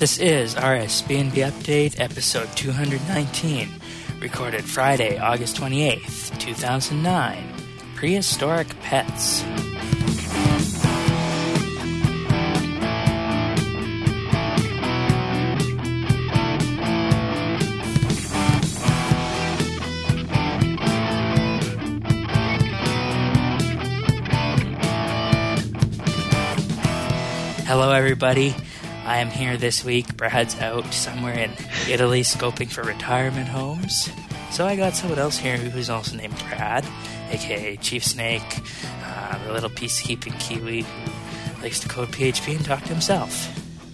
This is RSBNB Update, episode 219, recorded Friday, August 28th, 2009. Prehistoric Pets. Hello, everybody. I am here this week. Brad's out somewhere in Italy scoping for retirement homes. So I got someone else here who's also named Brad, aka Chief Snake, the little peacekeeping Kiwi who likes to code PHP and talk to himself.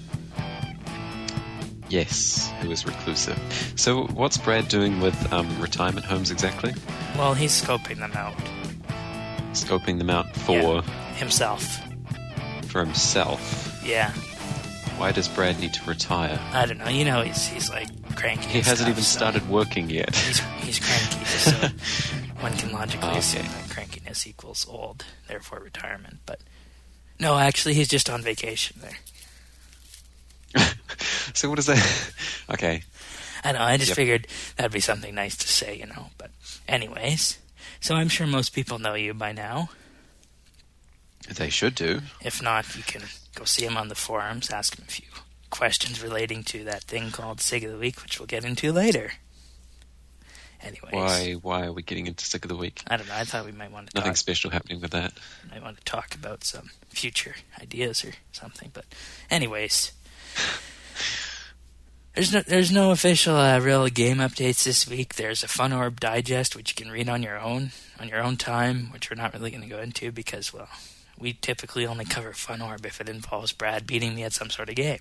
Yes, who is reclusive. So what's Brad doing with retirement homes exactly? Well, he's scoping them out. Scoping them out for... himself. For himself? Yeah. Why does Brad need to retire? I don't know. You know, he's like cranky. He hasn't even started working yet. He's cranky, so one can logically assume that crankiness equals old, therefore retirement. But no, actually, he's just on vacation there. So what is that? Okay. I know. I just figured that'd be something nice to say, you know. But anyways, so I'm sure most people know you by now. They should do. If not, you can go see him on the forums, ask him a few questions relating to that thing called Sig of the Week, which we'll get into later. Anyways. Why are we getting into Sig of the Week? I don't know. I thought we might want to Nothing special happening with that. I want to talk about some future ideas or something. But anyways, there's no official real game updates this week. There's a Fun Orb digest, which you can read on your own time, which we're not really going to go into because, well, we typically only cover Fun Orb if it involves Brad beating me at some sort of game.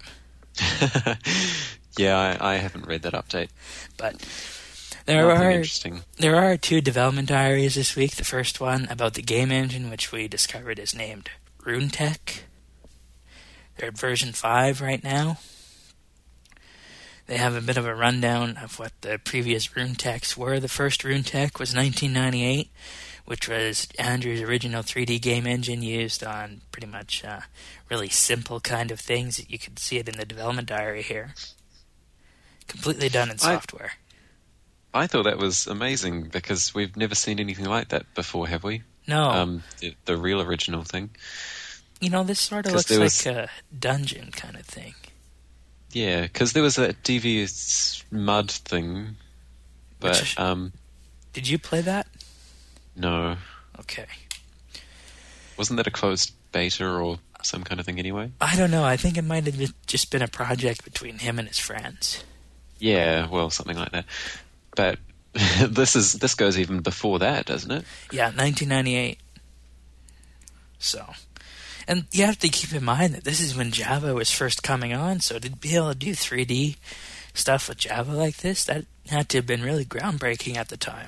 Yeah, I haven't read that update. But there are two development diaries this week. The first one about the game engine, which we discovered is named RuneTech. They're at version 5 right now. They have a bit of a rundown of what the previous RuneTechs were. The first RuneTech was 1998, which was Andrew's original 3D game engine used on pretty much really simple kind of things. You could see it in the development diary here. Completely done in software. I thought that was amazing because we've never seen anything like that before, have we? No. The real original thing. You know, this sort of looks like a dungeon kind of thing. Yeah, because there was a Devious Mud thing. But did you play that? No. Okay. Wasn't that a closed beta or some kind of thing anyway? I don't know. I think it might have just been a project between him and his friends. Yeah, well, something like that. But this goes even before that, doesn't it? Yeah, 1998. So, and you have to keep in mind that this is when Java was first coming on, so to be able to do 3D stuff with Java like this, that had to have been really groundbreaking at the time.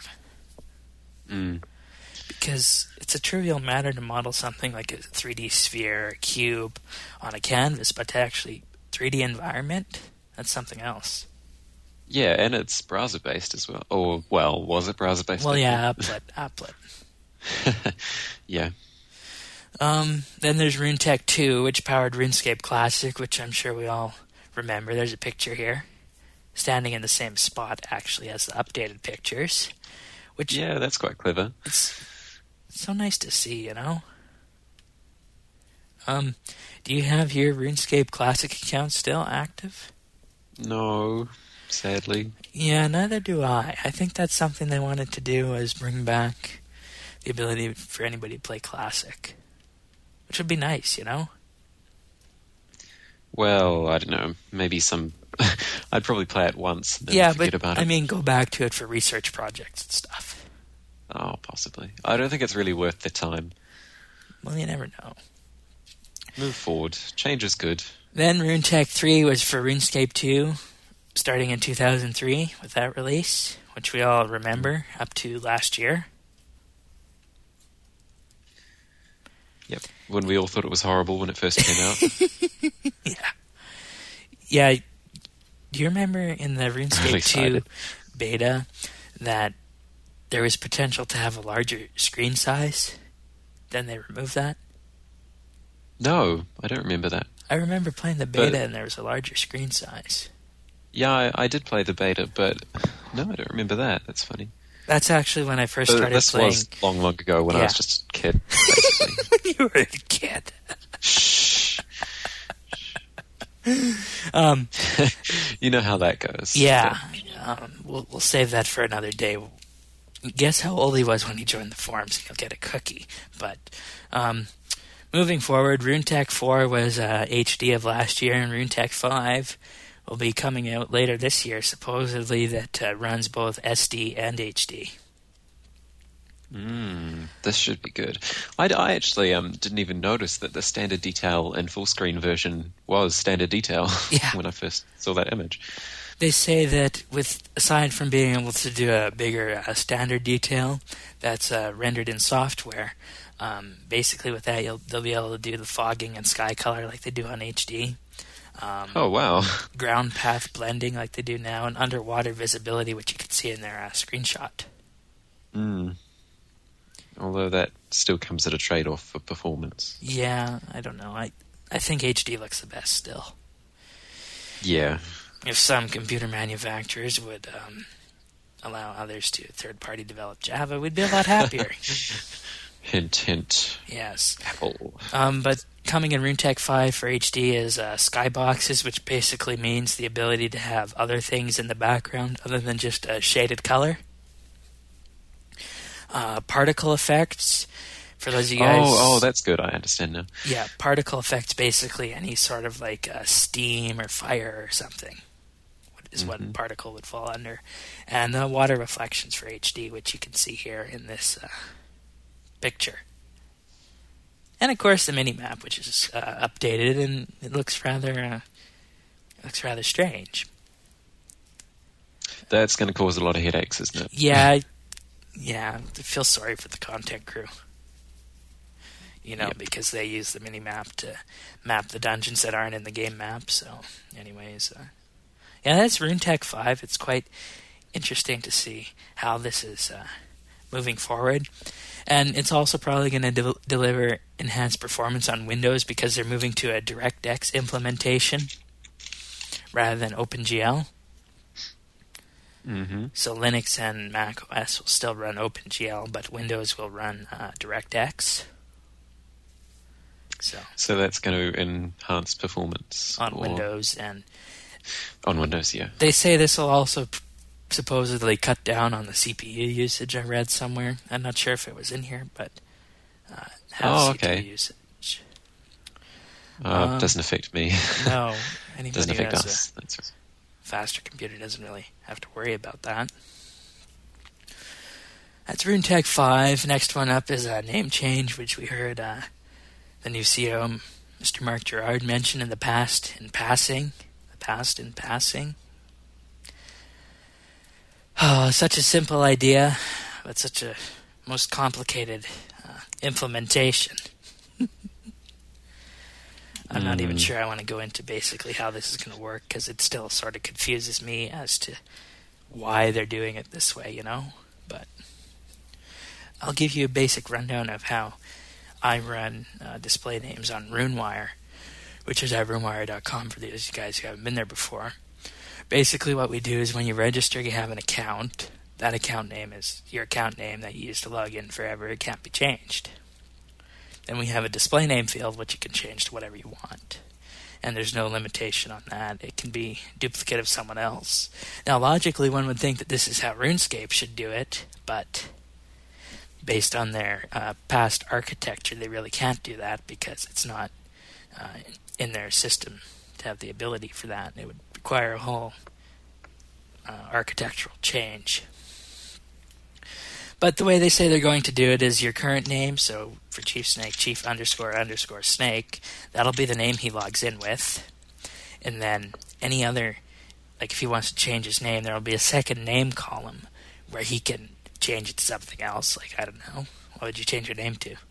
Because it's a trivial matter to model something like a 3D sphere, a cube, on a canvas, but to actually 3D environment, that's something else. Yeah, and it's browser-based as well. Or, well, was it browser-based? Well, yeah, applet. Yeah. Then there's RuneTech 2, which powered RuneScape Classic, which I'm sure we all remember. There's a picture here, standing in the same spot, actually, as the updated pictures. Which, yeah, that's quite clever. It's so nice to see, you know? Do you have your RuneScape Classic account still active? No, sadly. Yeah, neither do I. I think that's something they wanted to do, is bring back the ability for anybody to play Classic. Which would be nice, you know? Well, I don't know. Maybe some... I'd probably play it once and then forget about it. I mean, go back to it for research projects and stuff. Oh, possibly. I don't think it's really worth the time. Well, you never know. Move forward. Change is good. Then RuneTech 3 was for RuneScape 2, starting in 2003 with that release, which we all remember up to last year. Yep. When we all thought it was horrible when it first came out. Yeah. Do you remember in the RuneScape 2 beta that there was potential to have a larger screen size? Then they removed that? No, I don't remember that. I remember playing the beta and there was a larger screen size. Yeah, I did play the beta, but no, I don't remember that. That's funny. That's actually when I first started playing. This was long ago when I was just a kid, basically. You were a kid. Shh. You know how that goes. Yeah. We'll save that for another day. Guess how old he was when he joined the forums, and he'll get a cookie. But moving forward, RuneTech 4 was HD of last year, and RuneTech 5 will be coming out later this year, supposedly, that runs both SD and HD. This should be good. I actually didn't even notice that the standard detail and full screen version was standard detail when I first saw that image. They say that aside from being able to do a bigger standard detail that's rendered in software, basically with that they'll be able to do the fogging and sky color like they do on HD. Oh, wow. Ground path blending like they do now, and underwater visibility, which you can see in their screenshot. Although that still comes at a trade-off for performance. Yeah, I don't know. I think HD looks the best still. Yeah. If some computer manufacturers would allow others to third-party develop Java, we'd be a lot happier. Hint, hint. Yes. Apple. But coming in RuneTech 5 for HD is skyboxes, which basically means the ability to have other things in the background other than just a shaded color. Particle effects, for those of you guys... Oh, that's good. I understand now. Yeah, particle effects, basically any sort of like steam or fire or something is what particle would fall under. And the water reflections for HD, which you can see here in this picture. And of course the mini-map, which is updated, and it looks rather strange. That's going to cause a lot of headaches, isn't it? Yeah, I feel sorry for the content crew. Because they use the mini-map to map the dungeons that aren't in the game map. So, anyways, that's RuneTech 5. It's quite interesting to see how this is moving forward. And it's also probably going to deliver enhanced performance on Windows because they're moving to a DirectX implementation rather than OpenGL. So Linux and Mac OS will still run OpenGL, but Windows will run DirectX. So that's going to enhance performance on Windows and on Windows. Yeah, they say this will also supposedly cut down on the CPU usage. I read somewhere. I'm not sure if it was in here, but CPU usage. Doesn't affect me. No, anybody doesn't affect who us. has a faster computer doesn't really have to worry about that. That's RuneTech 5. Next one up is a name change, which we heard the new CEO, Mr. Mark Gerard, mention in passing. Oh, such a simple idea, but such a most complicated implementation. I'm not even sure I want to go into basically how this is going to work, because it still sort of confuses me as to why they're doing it this way, But I'll give you a basic rundown of how I run display names on RuneWire, which is at runewire.com for those of you guys who haven't been there before. Basically what we do is when you register, you have an account. That account name is your account name that you use to log in forever. It can't be changed. Then we have a display name field, which you can change to whatever you want. And there's no limitation on that. It can be duplicate of someone else. Now, logically, one would think that this is how RuneScape should do it, but based on their past architecture, they really can't do that because it's not in their system to have the ability for that. It would require a whole architectural change. But the way they say they're going to do it is your current name, so for Chief Snake, Chief __ Snake, that'll be the name he logs in with. And then any other, like if he wants to change his name, there'll be a second name column where he can change it to something else. Like, I don't know. What would you change your name to?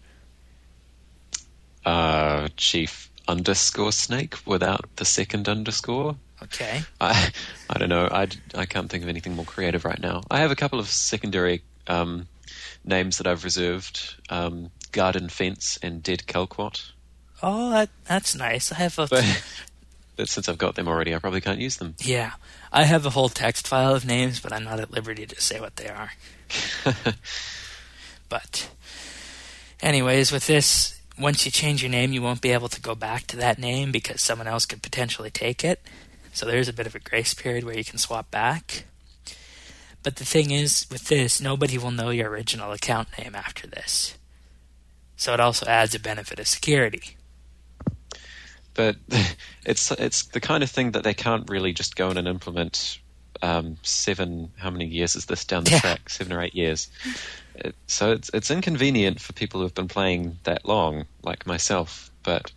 Chief _Snake without the second underscore. Okay. I don't know. I can't think of anything more creative right now. I have a couple of secondary names that I've reserved. Garden Fence and Dead Kelquat. Oh, that's nice. I have a... But since I've got them already, I probably can't use them. Yeah. I have a whole text file of names, but I'm not at liberty to say what they are. But anyways, with this, once you change your name, you won't be able to go back to that name because someone else could potentially take it. So there's a bit of a grace period where you can swap back. But the thing is, with this, nobody will know your original account name after this. So it also adds a benefit of security. But it's the kind of thing that they can't really just go in and implement 7, how many years is this down the track? 7 or 8 years. So it's inconvenient for people who have been playing that long, like myself. But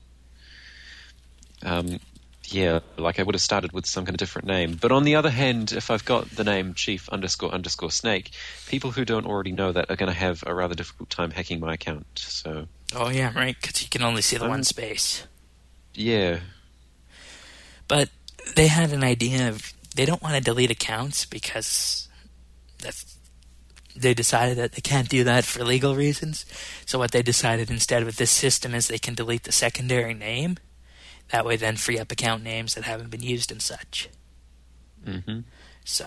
yeah, like I would have started with some kind of different name. But on the other hand, if I've got the name Chief__Snake, people who don't already know that are going to have a rather difficult time hacking my account. So. Oh yeah, right, because you can only see the one space. Yeah. But they had an idea of, they don't want to delete accounts because they decided that they can't do that for legal reasons. So what they decided instead with this system is they can delete the secondary name. That way then free up account names that haven't been used and such. Mm-hmm. So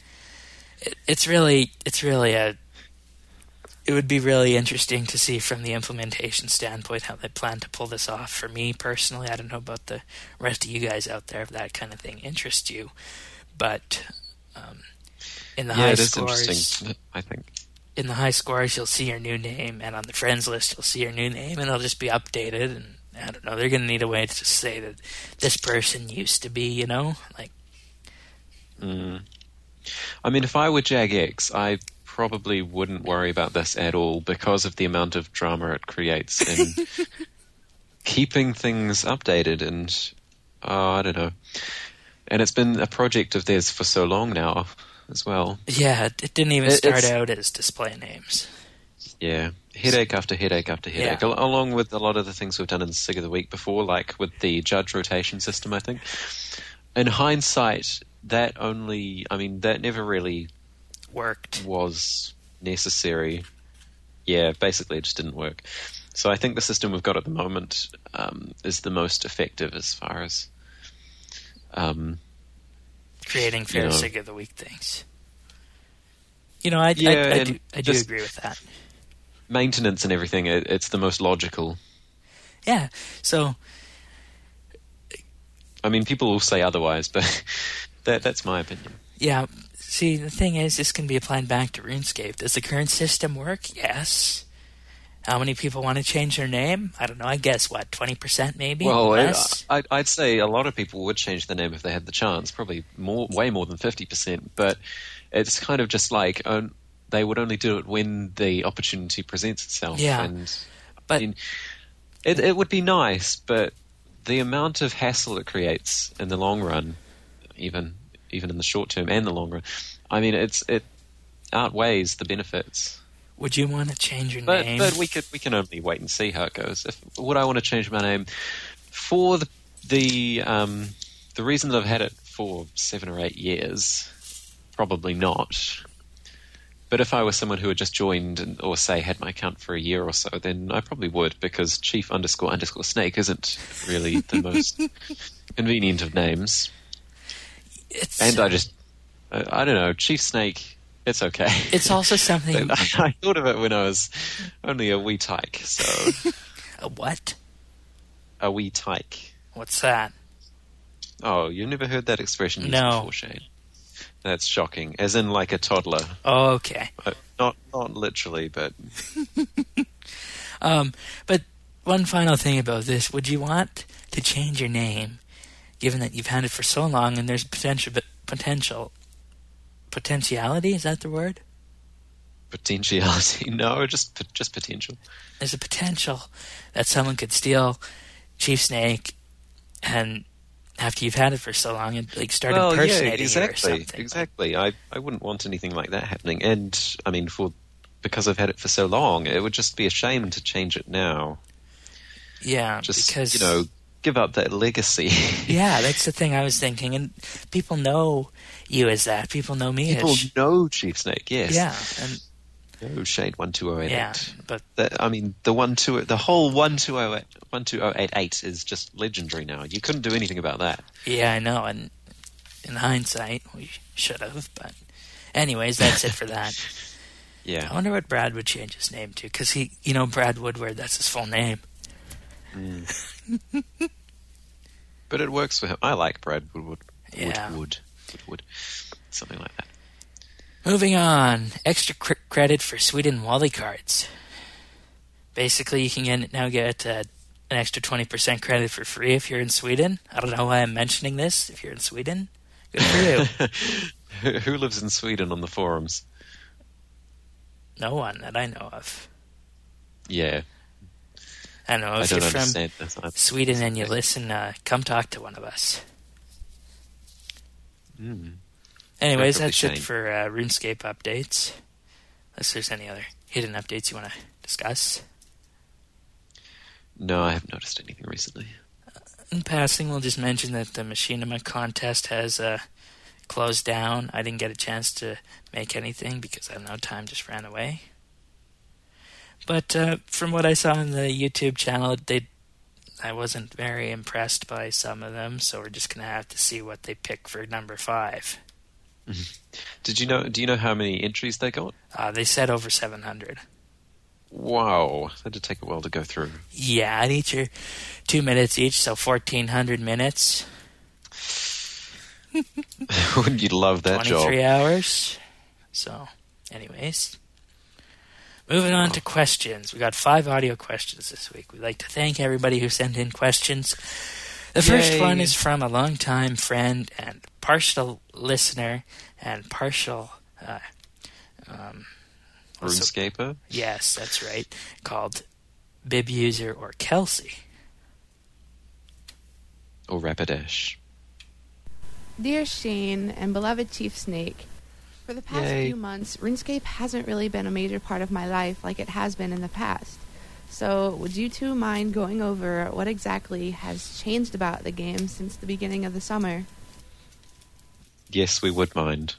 it would be really interesting to see from the implementation standpoint how they plan to pull this off. For me personally, I don't know about the rest of you guys out there if that kind of thing interests you, but in the high scores, I think. In the high scores, you'll see your new name, and on the friends list, you'll see your new name, and it'll just be updated. And I don't know, they're going to need a way to say that this person used to be, like. I mean, if I were Jagex, I probably wouldn't worry about this at all because of the amount of drama it creates in keeping things updated and I don't know. And it's been a project of theirs for so long now as well. Yeah, it didn't even start out as display names. Yeah, headache after headache after headache, along with a lot of the things we've done in SIG of the Week before, like with the judge rotation system, I think. In hindsight, that never really was necessary. Yeah, basically it just didn't work. So I think the system we've got at the moment is the most effective as far as creating fair SIG of the Week things. I do agree with that. Maintenance and everything, it's the most logical. Yeah, so... I mean, people will say otherwise, but that's my opinion. Yeah, see, the thing is, this can be applied back to RuneScape. Does the current system work? Yes. How many people want to change their name? I don't know, I guess, 20% maybe? Well, less? I'd say a lot of people would change their name if they had the chance, probably way more than 50%, but it's kind of just like they would only do it when the opportunity presents itself. Yeah, but I mean, it would be nice, but the amount of hassle it creates in the long run, even in the short term and the long run, I mean, it outweighs the benefits. Would you want to change your name? But we can only wait and see how it goes. Would I want to change my name for the reason that I've had it for 7 or 8 years? Probably not. But if I was someone who had just joined or say had my account for a year or so, then I probably would, because Chief__Snake isn't really the most convenient of names. I don't know, Chief Snake. It's okay. It's also something... I thought of it when I was only a wee tyke, so... A what? A wee tyke. What's that? Oh, you've never heard that expression used before, Shane? That's shocking. As in like a toddler. Oh, okay. Not literally, but... But one final thing about this. Would you want to change your name, given that you've had it for so long and there's potentiality, is that the word? Potentiality? No, just potential. There's a potential that someone could steal Chief Snake, and after you've had it for so long, and start impersonating you or something. Exactly. I wouldn't want anything like that happening. And I mean, because I've had it for so long, it would just be a shame to change it now. Yeah, because give up that legacy. Yeah, that's the thing I was thinking. And people know you as that. People know me as... People know Chief Snake, yes. Yeah, and Oh, Shade 12088. Yeah, but the whole 12088 is just legendary now. You couldn't do anything about that. yeah, I know. And in hindsight, we should have. But anyways, that's it for that. Yeah. I wonder what Brad would change his name to, because Brad Woodward, that's his full name. But it works for him. I like Brad Woodward. Yeah. Woodward. Something like that. Moving on. Extra credit for Sweden Wally cards. Basically, you can now get an extra 20% credit for free if you're in Sweden. I don't know why I'm mentioning this. If you're in Sweden, good for you. Who lives in Sweden on the forums? No one that I know of. Yeah. I don't know. If you're from Sweden and you listen, come talk to one of us. Anyways, that's it for RuneScape updates. Unless there's any other hidden updates you want to discuss. No, I haven't noticed anything recently. In passing, we'll just mention that the Machinima contest has closed down. I didn't get a chance to make anything because I don't know, time just ran away. But from what I saw on the YouTube channel, I wasn't very impressed by some of them, so we're just going to have to see what they pick for number 5. Do you know how many entries they got? They said over 700. Wow, that did take a while to go through. Yeah, and each are 2 minutes each, so 1,400 minutes. Wouldn't you love that 23 job? 23 hours. So, anyways. Moving on to questions. We got 5 audio questions this week. We'd like to thank everybody who sent in questions. The first one is from a longtime friend and partial listener and partial... RuneScaper? Yes, that's right. Called Bib User or Kelsey. Or Rapidash. Dear Shane and beloved Chief Snake, for the past few months, RuneScape hasn't really been a major part of my life like it has been in the past. So, would you two mind going over what exactly has changed about the game since the beginning of the summer? Yes, we would mind.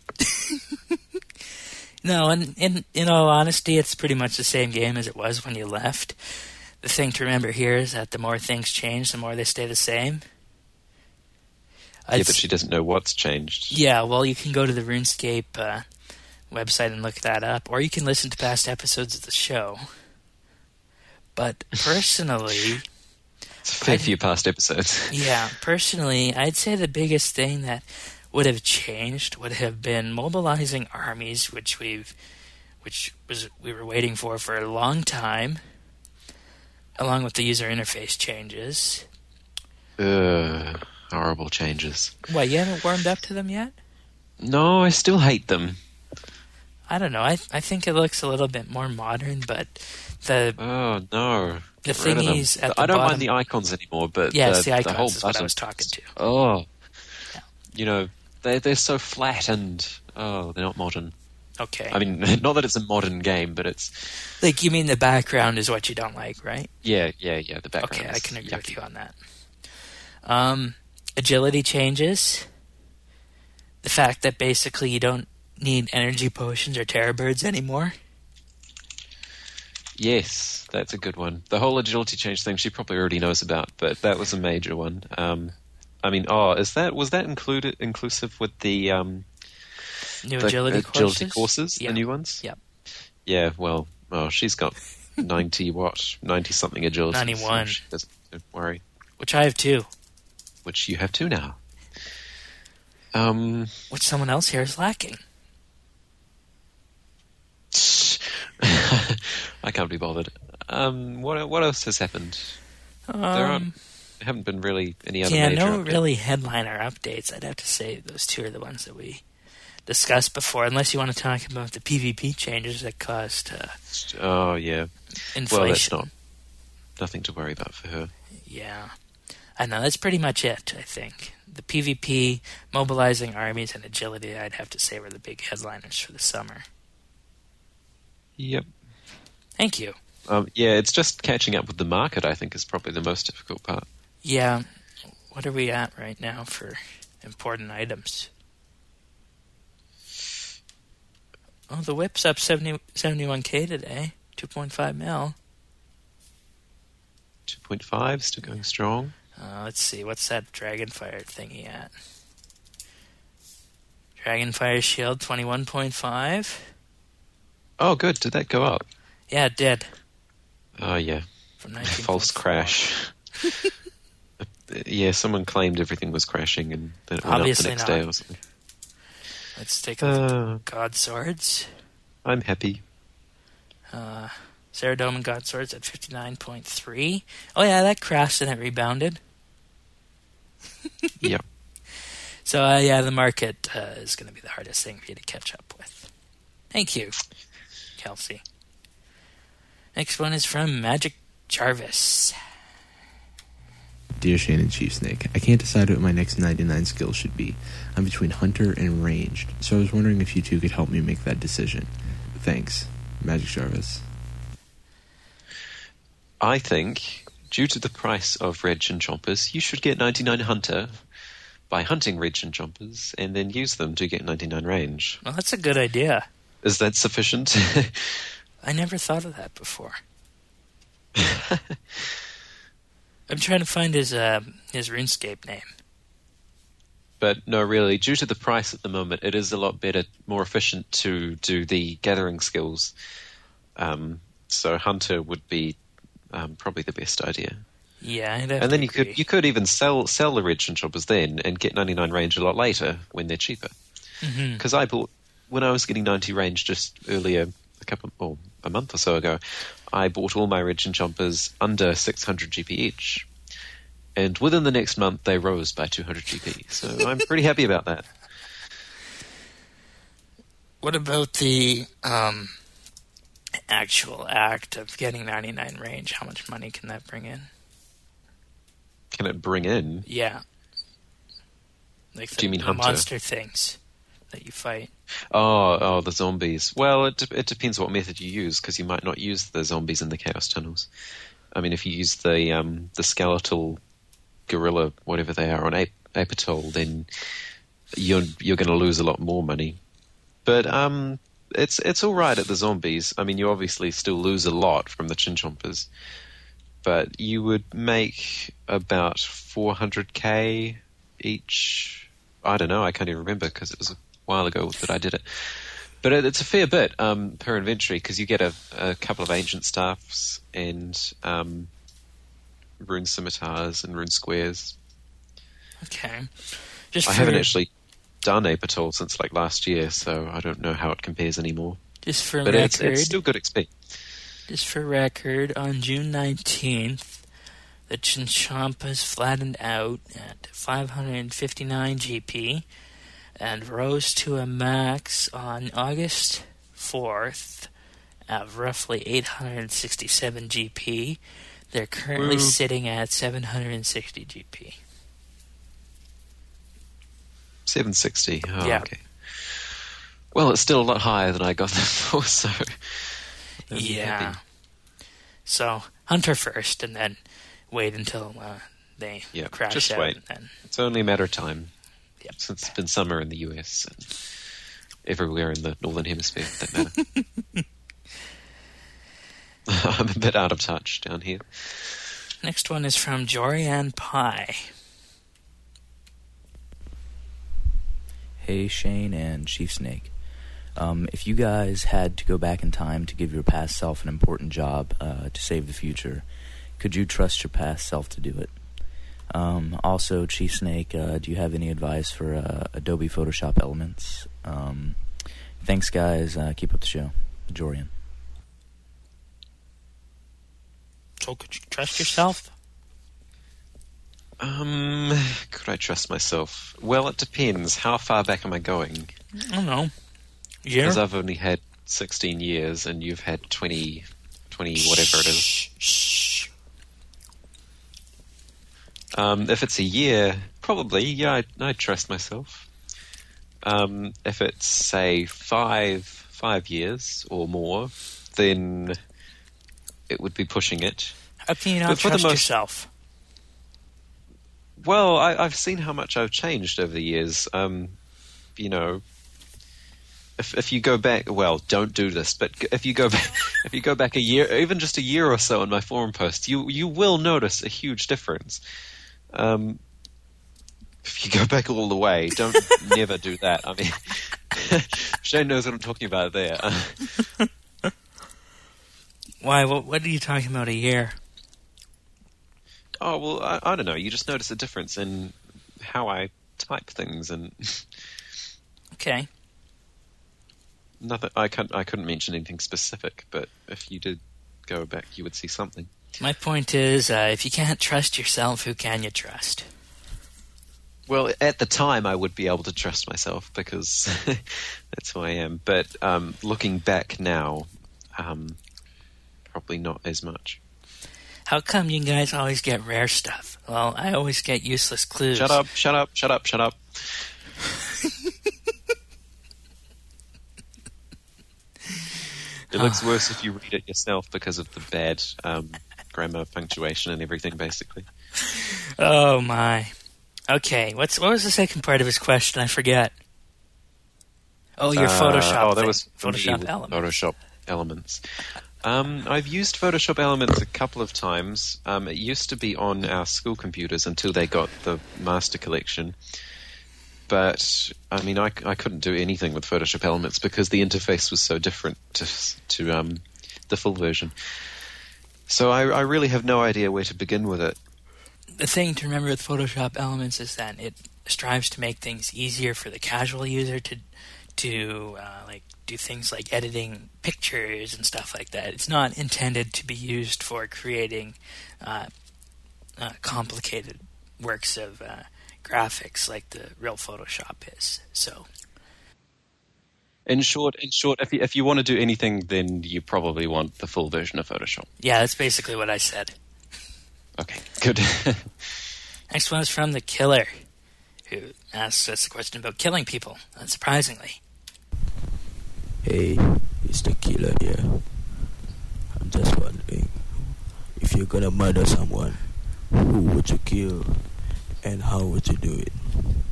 No, and in all honesty, it's pretty much the same game as it was when you left. The thing to remember here is that the more things change, the more they stay the same. Yeah, but she doesn't know what's changed. Yeah, well, you can go to the RuneScape website and look that up, or you can listen to past episodes of the show. But personally... It's a fair few past episodes. Yeah, personally, I'd say the biggest thing that would have changed would have been mobilizing armies, which we were waiting for a long time, along with the user interface changes. Horrible changes. What, you haven't warmed up to them yet? No, I still hate them. I don't know. I think it looks a little bit more modern, but the... Oh, no. The thingies at the bottom... I don't mind the icons anymore, but yes, the icons the whole is what I was talking to. Oh. Yeah. You know, they're so flat and... Oh, they're not modern. Okay. I mean, not that it's a modern game, but it's... Like, you mean the background is what you don't like, right? Yeah, the background. Okay, I can agree with you on that. Agility changes. The fact that basically you don't need energy potions or terror birds anymore. Yes, that's a good one. The whole agility change thing she probably already knows about, but that was a major one. I mean, was that inclusive with the new agility courses, yeah. The new ones? Yep. Yeah, well, she's got 90 something agility. 91. So she doesn't worry. Which I have too. Which you have too now. Which someone else here is lacking. I can't be bothered. What else has happened? There haven't been really any other major updates. Really headliner updates. I'd have to say those two are the ones that we discussed before, unless you want to talk about the PvP changes that caused oh, yeah. Inflation. Well, that's nothing to worry about for her. Yeah. I know, that's pretty much it, I think. The PvP, mobilizing armies, and agility, I'd have to say, were the big headliners for the summer. Yep. Thank you. Yeah, it's just catching up with the market, I think, is probably the most difficult part. Yeah. What are we at right now for important items? Oh, the whip's up 71K today. 2.5 mil. 2.5, still going strong. Let's see, what's that Dragonfire thingy at? Dragonfire Shield 21.5. Oh, good. Did that go up? Yeah, it did. Oh, yeah. From 19. False crash. Yeah, someone claimed everything was crashing and then it went Obviously up the next not. day or something. Let's take a look at God Swords. I'm happy. Ceradome and God Swords at 59.3. Oh yeah, that crashed and it rebounded. Yep. So the market is going to be the hardest thing for you to catch up with. Thank you, Kelsey. Next one is from Magic Jarvis. Dear Shane and Chief Snake, I can't decide what my next 99 skill should be. I'm between Hunter and Ranged, so I was wondering if you two could help me make that decision. Thanks, Magic Jarvis. I think, due to the price of Red Chinchompers, you should get 99 Hunter by hunting Red Chinchompers and then use them to get 99 range. Well, that's a good idea. Is that sufficient? I never thought of that before. I'm trying to find his RuneScape name. But no, really, due to the price at the moment, it is a lot better, more efficient to do the gathering skills. So Hunter would be probably the best idea. Yeah, I'd have and to then agree. you could even sell the Red Chinchompers then and get 99 range a lot later when they're cheaper. Because I bought, when I was getting 90 range just earlier, a month or so ago, I bought all my Red Chinchompers under 600 GP each. And within the next month, they rose by 200 GP. So I'm pretty happy about that. What about the actual act of getting 99 range? How much money can that bring in? Can it bring in? Yeah. Like Do you mean the Hunter? monster things that you fight. Oh, the zombies. Well, it depends what method you use, because you might not use the zombies in the Chaos Tunnels. I mean, if you use the skeletal gorilla, whatever they are, on Apatol, then you're going to lose a lot more money. But it's all right at the zombies. I mean, you obviously still lose a lot from the Chinchompers, but you would make about 400k each. I don't know. I can't even remember because it was a while ago that I did it. But it's a fair bit per inventory, because you get a couple of ancient staffs and rune scimitars and rune squares. Okay. I haven't actually done Apatol since like last year, so I don't know how it compares anymore. Just for but record, it's still good XP. Just for record, on June 19th, the Chinchompas flattened out at 559 GP and rose to a max on August 4th of roughly 867 GP. They're currently sitting at 760 GP. 760. Oh, yeah. Okay. Well, it's still a lot higher than I got them for, so... Yeah. So, Hunter first, and then wait until they crash just out. Wait. And then... It's only a matter of time. Yep. Since it's been summer in the US and everywhere in the Northern Hemisphere, for that matter. I'm a bit out of touch down here. Next one is from Jorian Pie. Hey, Shane and Chief Snake. If you guys had to go back in time to give your past self an important job to save the future, could you trust your past self to do it? Also, Chief Snake, do you have any advice for Adobe Photoshop Elements? Thanks, guys. Keep up the show. Jorian. So, could you trust yourself? Could I trust myself? Well, it depends. How far back am I going? I don't know. Yeah. Because I've only had 16 years and you've had 20 whatever it is. Shh. If it's a year, probably, yeah, I'd trust myself. If it's, say, five years or more, then it would be pushing it. How can you not trust yourself? Well, I've seen how much I've changed over the years. if you go back, well, don't do this, but if you go back a year, even just a year or so on my forum post, you will notice a huge difference. If you go back all the way, don't never do that. I mean, Shane knows what I'm talking about there. Why? What are you talking about? A year? Oh well, I don't know. You just notice a difference in how I type things, and okay. Nothing. I couldn't mention anything specific, but if you did go back, you would see something. My point is, if you can't trust yourself, who can you trust? Well, at the time, I would be able to trust myself because that's who I am. But looking back now, probably not as much. How come you guys always get rare stuff? Well, I always get useless clues. Shut up, shut up, shut up, shut up. It looks worse if you read it yourself because of the bad grammar, punctuation, and everything, basically. Oh, my. Okay, what was the second part of his question? I forget. Oh, your Photoshop that was Photoshop Elements. Photoshop Elements. I've used Photoshop Elements a couple of times. It used to be on our school computers until they got the Master Collection. But, I mean, I couldn't do anything with Photoshop Elements because the interface was so different to the full version. So I really have no idea where to begin with it. The thing to remember with Photoshop Elements is that it strives to make things easier for the casual user to do things like editing pictures and stuff like that. It's not intended to be used for creating complicated works of graphics like the real Photoshop is. So, in short, if you want to do anything, then you probably want the full version of Photoshop. Yeah, that's basically what I said. Okay, good. Next one is from the Killer, who asks us a question about killing people, unsurprisingly. Hey, it's the Killer here. I'm just wondering, if you're gonna murder someone, who would you kill, and how would you do it?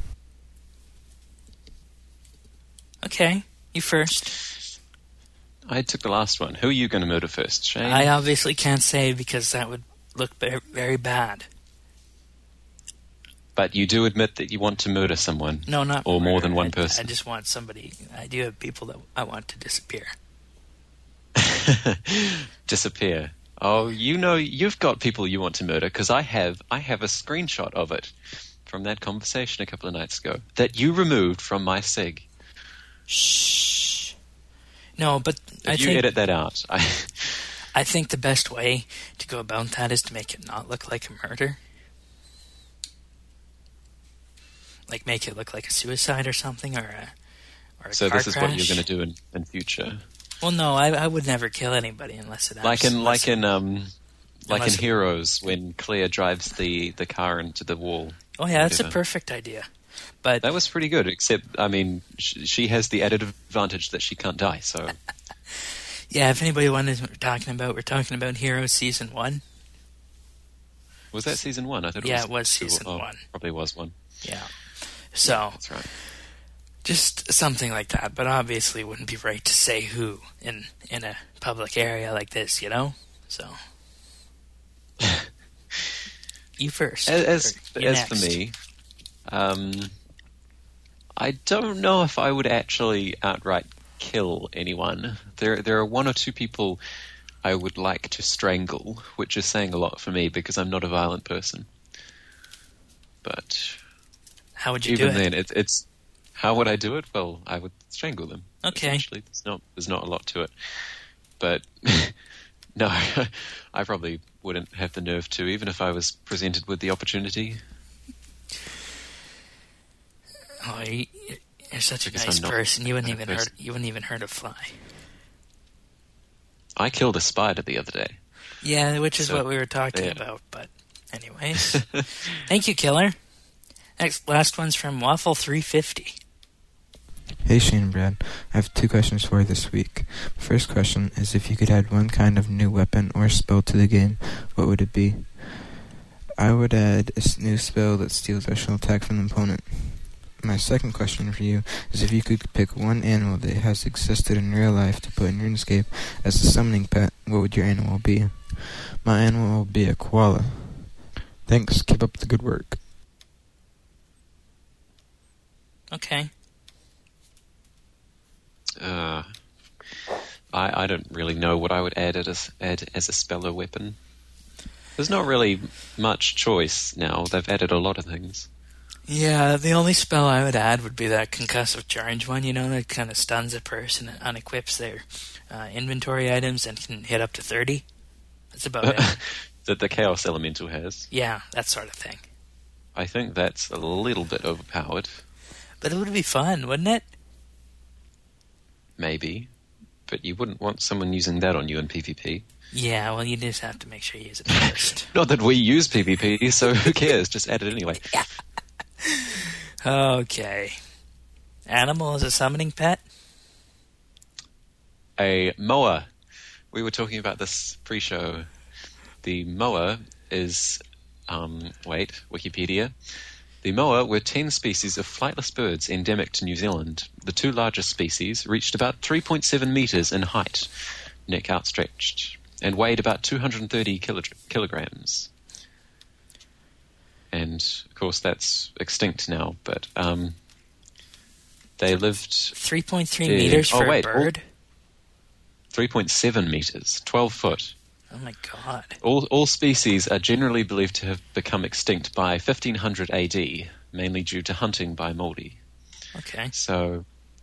Okay, you first. I took the last one. Who are you going to murder first, Shane? I obviously can't say because that would look very bad. But you do admit that you want to murder someone? No, not or murder. More than one person? I just want somebody. I do have people that I want to disappear. Disappear. Oh, you've got people you want to murder because I have a screenshot of it from that conversation a couple of nights ago that you removed from my SIG. Shh. No, but I think edit that out. I think the best way to go about that is to make it not look like a murder. Like make it look like a suicide or something, or a so car this is crash. what you're going to do in future. Well, no, I would never kill anybody unless it like in Heroes when Claire drives the car into the wall. Oh yeah, that's a perfect idea. But that was pretty good. Except, I mean, she has the added advantage that she can't die. So yeah, if anybody wonders what we're talking about Heroes Season 1. Was that Season 1? I thought it was Season 1. Probably was 1. Yeah. So that's right. Just something like that, but obviously it wouldn't be right to say who in a public area like this, you know? So you first. As for me, I don't know if I would actually outright kill anyone. There are one or two people I would like to strangle, which is saying a lot for me because I'm not a violent person. But how would you do it? Even then, it's how would I do it? Well, I would strangle them. Okay. Actually, there's not a lot to it. But no, I probably wouldn't have the nerve to, even if I was presented with the opportunity. Oh, you're such a nice person. You wouldn't even hurt a fly. I killed a spider the other day. Yeah, which is what we were talking about. But anyways, thank you, Killer. Last one's from Waffle 350. Hey Shane and Brad, I have 2 questions for you this week. First question is if you could add one kind of new weapon or spell to the game, what would it be? I would add a new spell that steals special attack from the opponent. my second question for you is if you could pick one animal that has existed in real life to put in RuneScape as a summoning pet, what would your animal be? My animal will be a koala. Thanks. Keep up the good work. Okay. I don't really know what I would add as a speller weapon. There's not really much choice now. They've added a lot of things. Yeah, the only spell I would add would be that concussive charge one, that kind of stuns a person and unequips their inventory items and can hit up to 30. That's about it. That the Chaos Elemental has. Yeah, that sort of thing. I think that's a little bit overpowered. But it would be fun, wouldn't it? Maybe. But you wouldn't want someone using that on you in PvP. Yeah, well, you just have to make sure you use it first. Not that we use PvP, so who cares? Just add it anyway. Yeah. Okay. Animal as a summoning pet? A moa. We were talking about this pre-show. The moa is... Wikipedia. The moa were 10 species of flightless birds endemic to New Zealand. The two largest species reached about 3.7 metres in height, neck outstretched, and weighed about 230 kilograms. And, of course, that's extinct now, but they lived... 3.3 metres for a bird? 3.7 metres, 12 foot. Oh my god. All species are generally believed to have become extinct by 1500 AD, mainly due to hunting by Māori. Okay. So...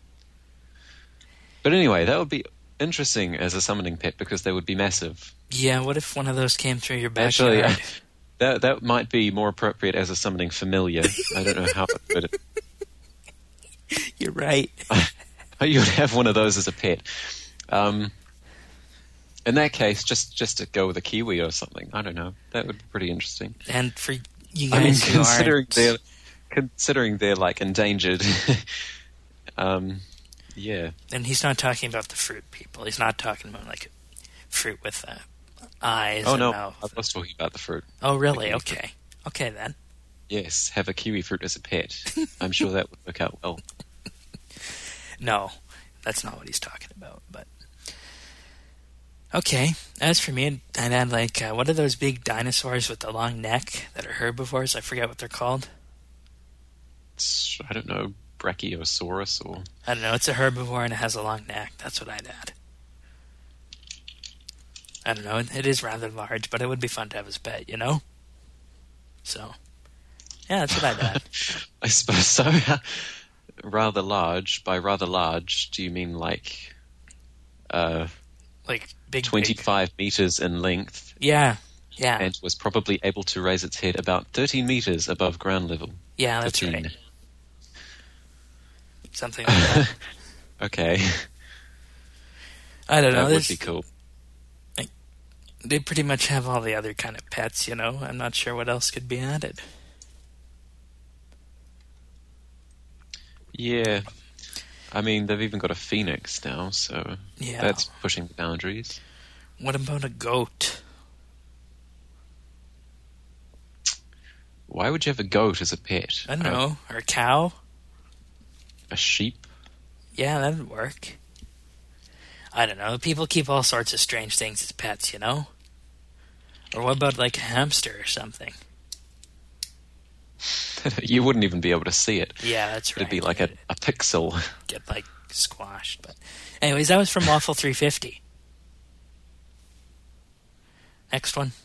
But anyway, that would be interesting as a summoning pet because they would be massive. Yeah, what if one of those came through your backyard? Actually, that might be more appropriate as a summoning familiar. I don't know how it would... You're right. You would have one of those as a pet. In that case, just to go with a kiwi or something. I don't know. That would be pretty interesting. And for you guys who considering they're like endangered, yeah. And he's not talking about the fruit people. He's not talking about like fruit with eyes. Oh and no, mouth. I was talking about the fruit. Oh really? Okay. Okay then. Yes, have a kiwi fruit as a pet. I'm sure that would work out well. No, that's not what he's talking about. But okay, as for me, I'd add like what are those big dinosaurs with the long neck that are herbivores? I forget what they're called. I don't know, Brachiosaurus or... I don't know, it's a herbivore and it has a long neck. That's what I'd add. I don't know, it is rather large, but it would be fun to have as a pet, So, yeah, that's what I'd add. I suppose so. Rather large. By rather large, do you mean like big 25 meters in length? Yeah. And was probably able to raise its head about 13 meters above ground level. Yeah, that's 13. right. Something like that. Okay. I don't know. That would be cool. They pretty much have all the other kind of pets, I'm not sure what else could be added. Yeah. I mean, they've even got a phoenix now, so that's pushing the boundaries. What about a goat? Why would you have a goat as a pet? I don't know. Or a cow? A sheep? Yeah, that would work. I don't know. People keep all sorts of strange things as pets, Or what about like a hamster or something? You wouldn't even be able to see it. Yeah, that's right. It'd be like a pixel. Get like squashed. But anyways, that was from Waffle 350. Next one.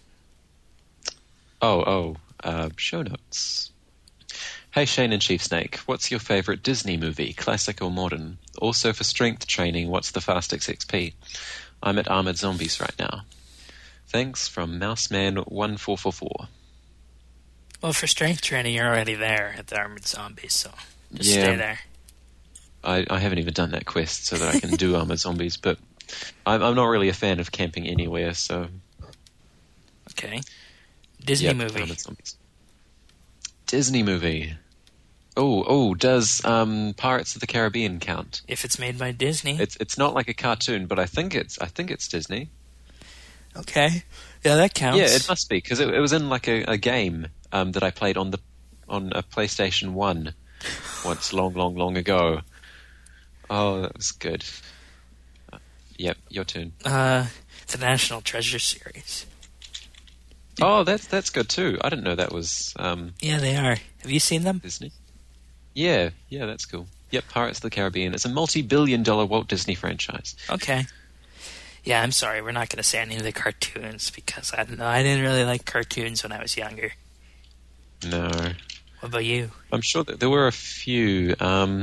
Show notes. Hey Shane and Chief Snake, what's your favorite Disney movie, classic or modern? Also for strength training, what's the fastest XP? I'm at Armored Zombies right now. Thanks from Mouseman1444. Well, for strength training, you're already there at the Armored Zombies, so just stay there. I haven't even done that quest so that I can do Armored Zombies, but I'm not really a fan of camping anywhere, so... Okay. Disney movie. Armored Zombies. Disney movie. Does Pirates of the Caribbean count? If it's made by Disney. It's not like a cartoon, but I think it's Disney. Okay. Yeah, that counts. Yeah, it must be, because it was in like a game that I played on a PlayStation 1 once long, long, long ago. Oh, that was good. Yep, your turn. The National Treasure series. Oh, that's good too. I didn't know that was Yeah, they are. Have you seen them? Disney. Yeah, that's cool. Yep, Pirates of the Caribbean. It's a multi-billion-dollar Walt Disney franchise. Okay. Yeah, I'm sorry. We're not going to say any of the cartoons because I don't know. I didn't really like cartoons when I was younger. No. What about you? I'm sure that there were a few. I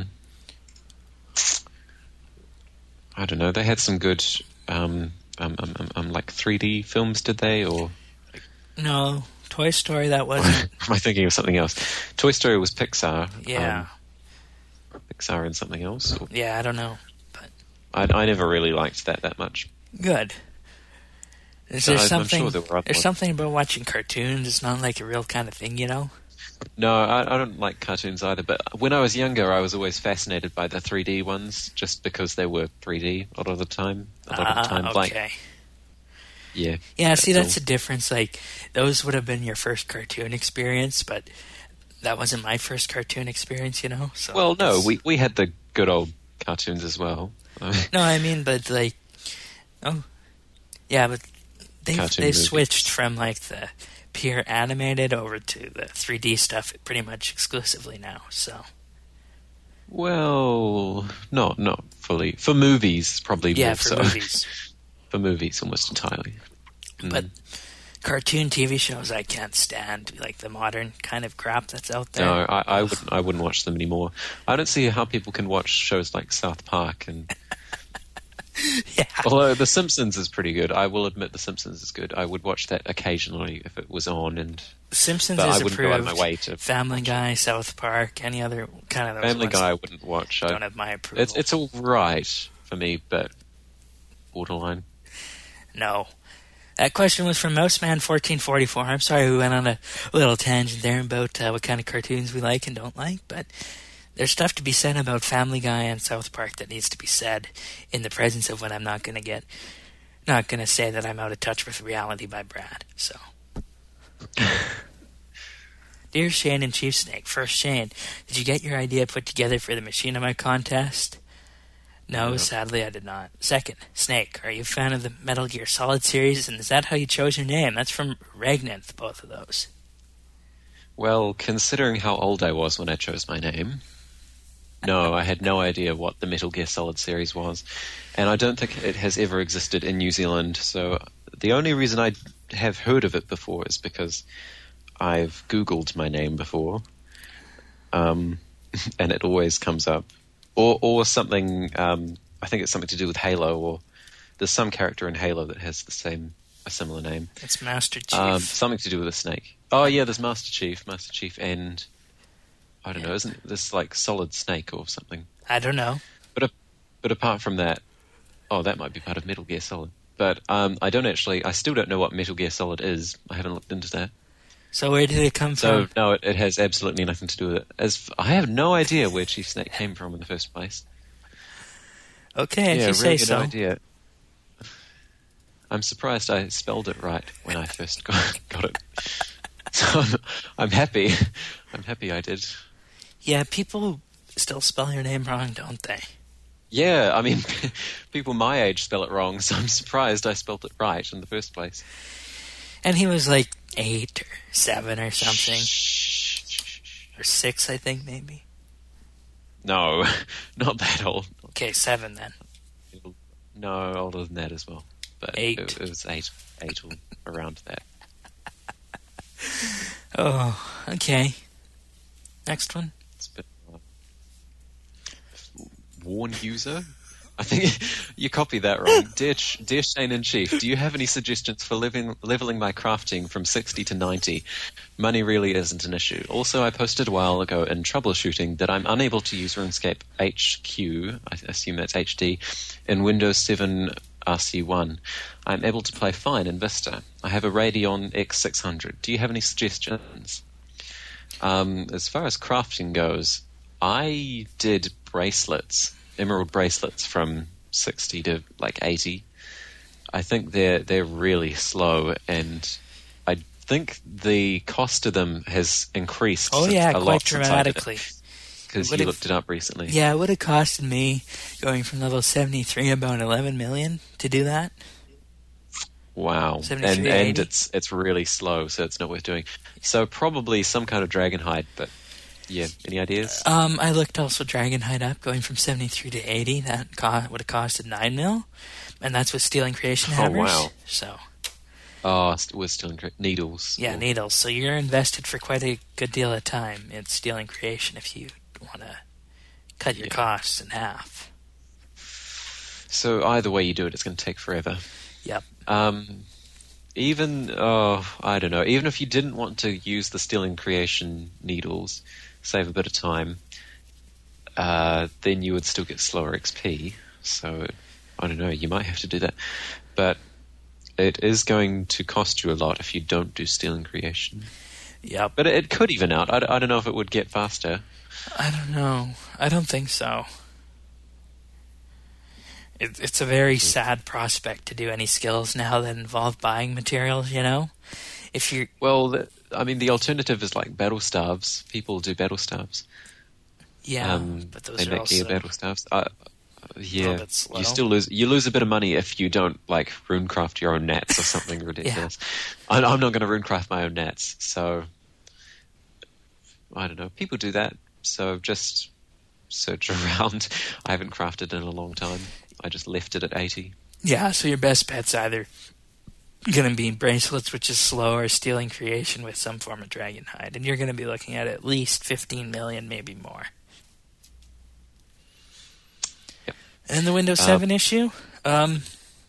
don't know. They had some good, like 3D films, did they? Or No, Toy Story. That wasn't. am I thinking of something else? Toy Story was Pixar. Yeah. Pixar and something else. Or... Yeah, I don't know, but I never really liked that much. Good. Is there something? I'm sure there were other there's ones. something about watching cartoons. It's not like a real kind of thing, you know. No, I don't like cartoons either, but when I was younger, I was always fascinated by the 3D ones, just because they were 3D a lot of the time. Okay. Like, yeah. Yeah, see, that's all. the difference. Like, those would have been your first cartoon experience, but that wasn't my first cartoon experience, you know? So Well, no, we had the good old cartoons as well. No, I mean, but, like... Oh. Yeah, but they've switched from, like, the pure animated over to the 3D stuff pretty much exclusively now, so... Well, not fully. For movies, probably Yeah, more for so. movies. For movies, almost entirely. But cartoon TV shows I can't stand, like the modern kind of crap that's out there. No, I wouldn't watch them anymore. I don't see how people can watch shows like South Park and... Yeah. Although The Simpsons is pretty good. I will admit The Simpsons is good. I would watch that occasionally if it was on, and Simpsons but is I wouldn't approved. go out of my way to Family Guy, South Park, any other kind of those Family ones Guy I wouldn't watch. don't have my approval. It's all right for me, but borderline. No. That question was from Mouseman1444. I'm sorry we went on a little tangent there about what kind of cartoons we like and don't like, but there's stuff to be said about Family Guy and South Park that needs to be said in the presence of when I'm not going to say that I'm out of touch with reality by Brad. So, Dear Shane and Chief Snake, first Shane, did you get your idea put together for the Machinima contest? No, sadly I did not. Second, Snake, are you a fan of the Metal Gear Solid series, and is that how you chose your name? That's from Regnanth, both of those. Well, considering how old I was when I chose my name, no, I had no idea what the Metal Gear Solid series was, and I don't think it has ever existed in New Zealand, so the only reason I have heard of it before is because I've Googled my name before, and it always comes up. Or something, I think it's something to do with Halo, or there's some character in Halo that has a similar name. It's Master Chief. Something to do with a snake. Oh yeah, there's Master Chief, and I don't know, isn't this like Solid Snake or something? I don't know. But apart from that, that might be part of Metal Gear Solid. But I still don't know what Metal Gear Solid is. I haven't looked into that. So where did it come from? So no, it has absolutely nothing to do with it. I have no idea where Chief Snake came from in the first place. Okay, if you say so. No idea. I'm surprised I spelled it right when I first got it. So I'm happy. I'm happy I did. Yeah, people still spell your name wrong, don't they? Yeah, I mean, people my age spell it wrong, so I'm surprised I spelled it right in the first place. And he was like 8 or 7 or something. Or 6, I think, maybe. No, not that old. Okay, 7 then. No, older than that as well. But 8. It was 8 or around that. Oh, okay. Next one. It's been Warn user? I think you copied that wrong. Dear Shane and Chief, do you have any suggestions for leveling my crafting from 60 to 90? Money really isn't an issue. Also, I posted a while ago in troubleshooting that I'm unable to use RuneScape HQ, I assume that's HD, in Windows 7 RC1. I'm able to play fine in Vista. I have a Radeon X600. Do you have any suggestions? As far as crafting goes, I did bracelets, emerald bracelets from 60 to like 80. I think they're really slow, and I think the cost of them has increased. Oh yeah, a quite lot dramatically. because you looked it up recently. Yeah, it would have costed me going from level 73 about 11 million to do that. Wow. And it's really slow, so it's not worth doing. So probably some kind of Dragonhide, but yeah, any ideas? I looked also Dragonhide up, going from 73 to 80. That would have costed 9 mil, and that's with Steel and Creation hammers. Oh, wow. So. Oh, with Steel and Needles. Yeah, Needles. So you're invested for quite a good deal of time in Steel and Creation if you want to cut your costs in half. So either way you do it, it's going to take forever. Yep. Even I don't know. Even if you didn't want to use the Steel and Creation needles, save a bit of time, then you would still get slower XP. So I don't know. You might have to do that, but it is going to cost you a lot if you don't do Steel and Creation. Yep. But it could even out. I don't know if it would get faster. I don't know. I don't think so. It's a very sad prospect to do any skills now that involve buying materials, you know? If you're... Well, the alternative is like battle staves. People do battle staves. Yeah, but those they are make also... battle staves. Yeah, you still lose a bit of money if you don't like runecraft your own nets or something ridiculous. I'm not going to runecraft my own nets, so I don't know. People do that, so just search around. I haven't crafted in a long time. I just left it at 80. Yeah, so your best bet's either going to be bracelets, which is slow, or Steel and Creation with some form of Dragonhide, and you're going to be looking at least 15 million, maybe more. And the Windows 7 issue, have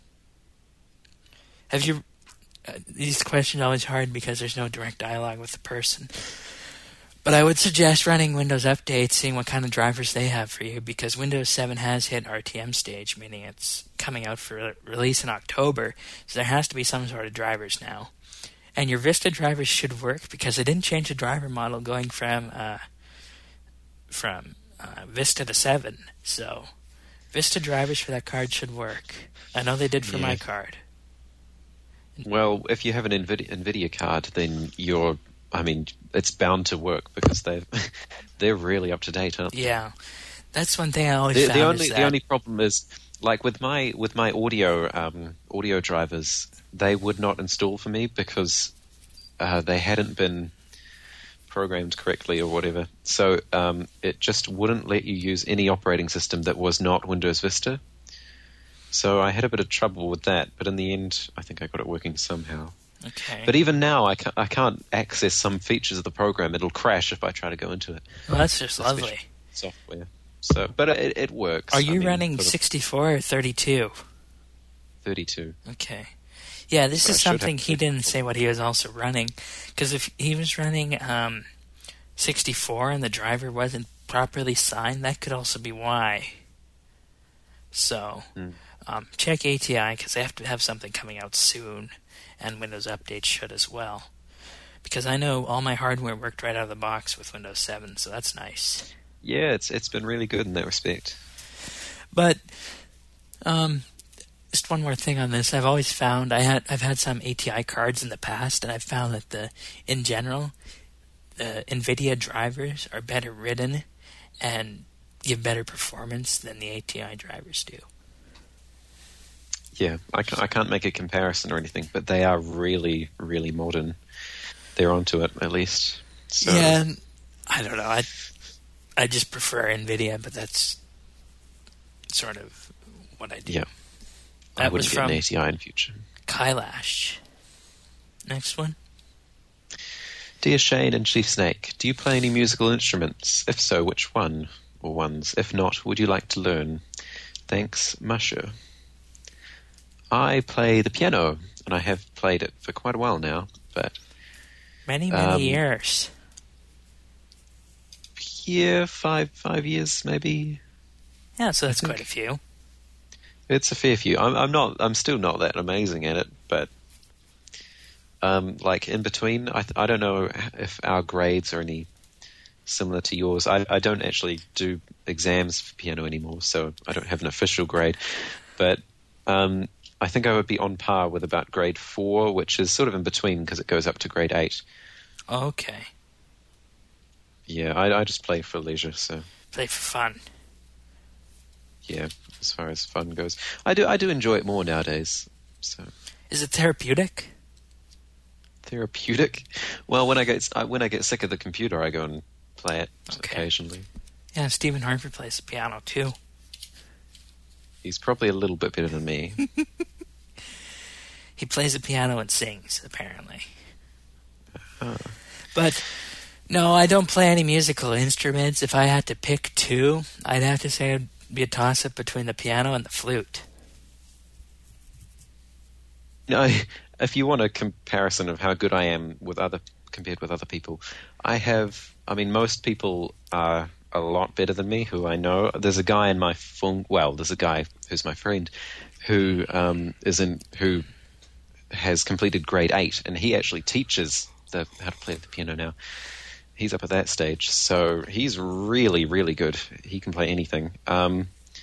you... these questions are always hard because there's no direct dialogue with the person. But I would suggest running Windows updates, seeing what kind of drivers they have for you, because Windows 7 has hit RTM stage, meaning it's coming out for release in October, so there has to be some sort of drivers now. And your Vista drivers should work, because they didn't change the driver model going from Vista to 7, so... Vista drivers for that card should work. I know they did for my card. Well, if you have an NVIDIA card, then it's bound to work because they're really up to date, aren't they? Yeah, that's one thing I always found. The only problem is, like with my audio drivers, they would not install for me because they hadn't been programmed correctly or whatever. So it just wouldn't let you use any operating system that was not Windows Vista. So I had a bit of trouble with that, but in the end, I think I got it working somehow. Okay. But even now, I can't access some features of the program. It'll crash if I try to go into it. Well, that's just lovely. Software. So, but it works. Are you running 64 or 32? 32. Okay. Yeah, this is something he didn't say what he was also running, because if he was running 64 and the driver wasn't properly signed, that could also be why. So, check ATI, because they have to have something coming out soon, and Windows updates should as well. Because I know all my hardware worked right out of the box with Windows 7, so that's nice. Yeah, it's been really good in that respect. But, just one more thing on this. I've always found I've had some ATI cards in the past, and I've found that in general, the NVIDIA drivers are better written and give better performance than the ATI drivers do. Yeah, I can't make a comparison or anything, but they are really, really modern. They're onto it, at least. So. Yeah, I don't know. I just prefer NVIDIA, but that's sort of what I do. Yeah. That I wouldn't get an ATI in future. Kailash. Next one. Dear Shane and Chief Snake, do you play any musical instruments? If so, which one or ones? If not, would you like to learn? Thanks, Masha. I play the piano, and I have played it for quite a while now, but... Many years. Yeah, 5 years, maybe. Yeah, so that's quite a few. It's a fair few. I'm still not that amazing at it, but like in between, I don't know if our grades are any similar to yours. I don't actually do exams for piano anymore, so I don't have an official grade. But I think I would be on par with about grade 4, which is sort of in between because it goes up to grade 8. Okay. Yeah, I just play for leisure, so. play for fun. Yeah, as far as fun goes, I do enjoy it more nowadays. So, is it therapeutic? Therapeutic? Well, when I get sick of the computer, I go and play it occasionally. Yeah, Stephen Harper plays the piano too. He's probably a little bit better than me. He plays the piano and sings, apparently. But no, I don't play any musical instruments. If I had to pick two, I'd have to say it'd be a toss-up between the piano and the flute. No, if you want a comparison of how good I am compared with other people, most people are a lot better than me who I know. There's a guy in my there's a guy who's my friend who who has completed grade 8, and he actually teaches how to play the piano now. He's up at that stage, so he's really, really good. He can play anything. There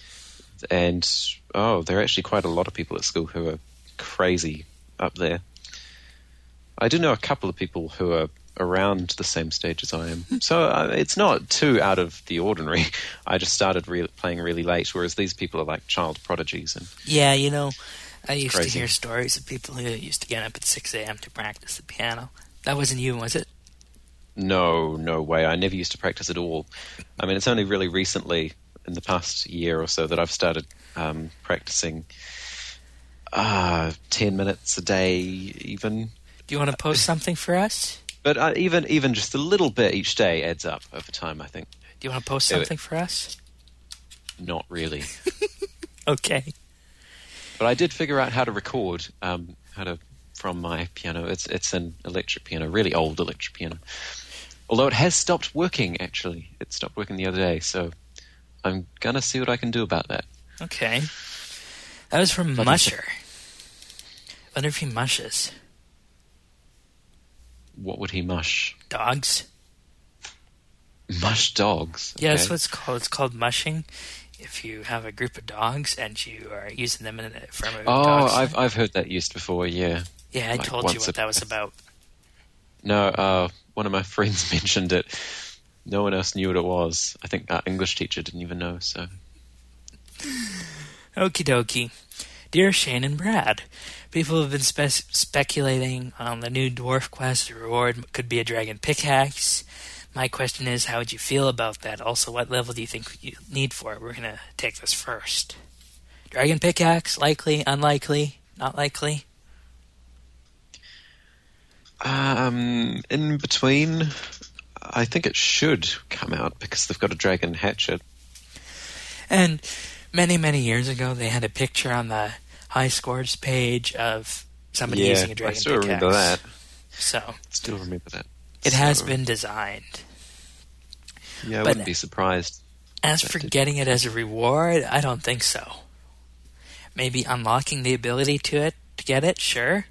are actually quite a lot of people at school who are crazy up there. I do know a couple of people who are around the same stage as I am, so it's not too out of the ordinary. I just started playing really late, whereas these people are like child prodigies. And yeah, I used to hear stories of people who used to get up at 6 a.m. to practice the piano. That wasn't you, was it? No way. I never used to practice at all. I mean, it's only really recently, in the past year or so, that I've started practicing 10 minutes a day even. Do you want to post something for us? But even just a little bit each day adds up over time, I think. Do you want to post something for us? Not really. Okay. But I did figure out how to record, from my piano. It's an electric piano, really old electric piano. Although it has stopped working, actually. It stopped working the other day, so I'm going to see what I can do about that. Okay. That was from Musher. I wonder if he mushes. What would he mush? Dogs. Mush dogs? Yeah, that's what it's called. It's called mushing. If you have a group of dogs and you are using them in an affirmative dog sign. I've heard that used before, yeah. Yeah, I told you what that was about. No, one of my friends mentioned it. No one else knew what it was. I think our English teacher didn't even know, so... Okie dokie. Dear Shane and Brad, people have been speculating on the new Dwarf Quest. The reward could be a dragon pickaxe. My question is, how would you feel about that? Also, what level do you think you need for it? We're going to take this first. Dragon pickaxe, likely, unlikely, not likely? In between, I think it should come out because they've got a dragon hatchet. And many, many years ago, they had a picture on the high scores page of somebody using a dragon pickaxe. I still remember that. Still remember that. It has been designed. Yeah, I wouldn't be surprised. As for getting it as a reward, I don't think so. Maybe unlocking the ability to get it, sure.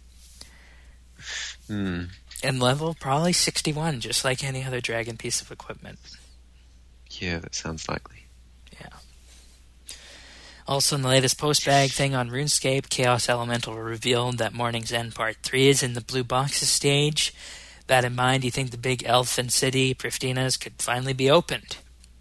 And level, probably 61, just like any other dragon piece of equipment. Yeah, that sounds likely. Yeah. Also, in the latest post-bag thing on RuneScape, Chaos Elemental revealed that Morning's End Part 3 is in the blue boxes stage. That in mind, do you think the big elfin city, Priftina's, could finally be opened?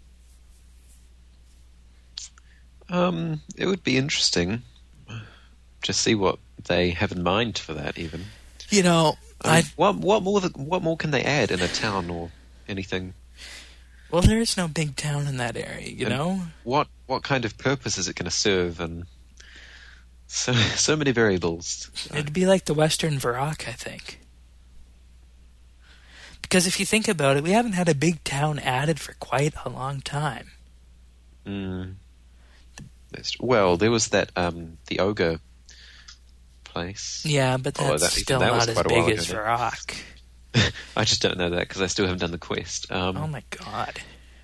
It would be interesting to see what they have in mind for that, even. What more can they add in a town or anything? Well, there is no big town in that area, you know? What kind of purpose is it going to serve? And so many variables. It'd be like the Western Varrock, I think. Because if you think about it, we haven't had a big town added for quite a long time. Well, there was that the ogre place. Yeah, but that's still not as big as Varrock. I just don't know that because I still haven't done the quest. Oh my god.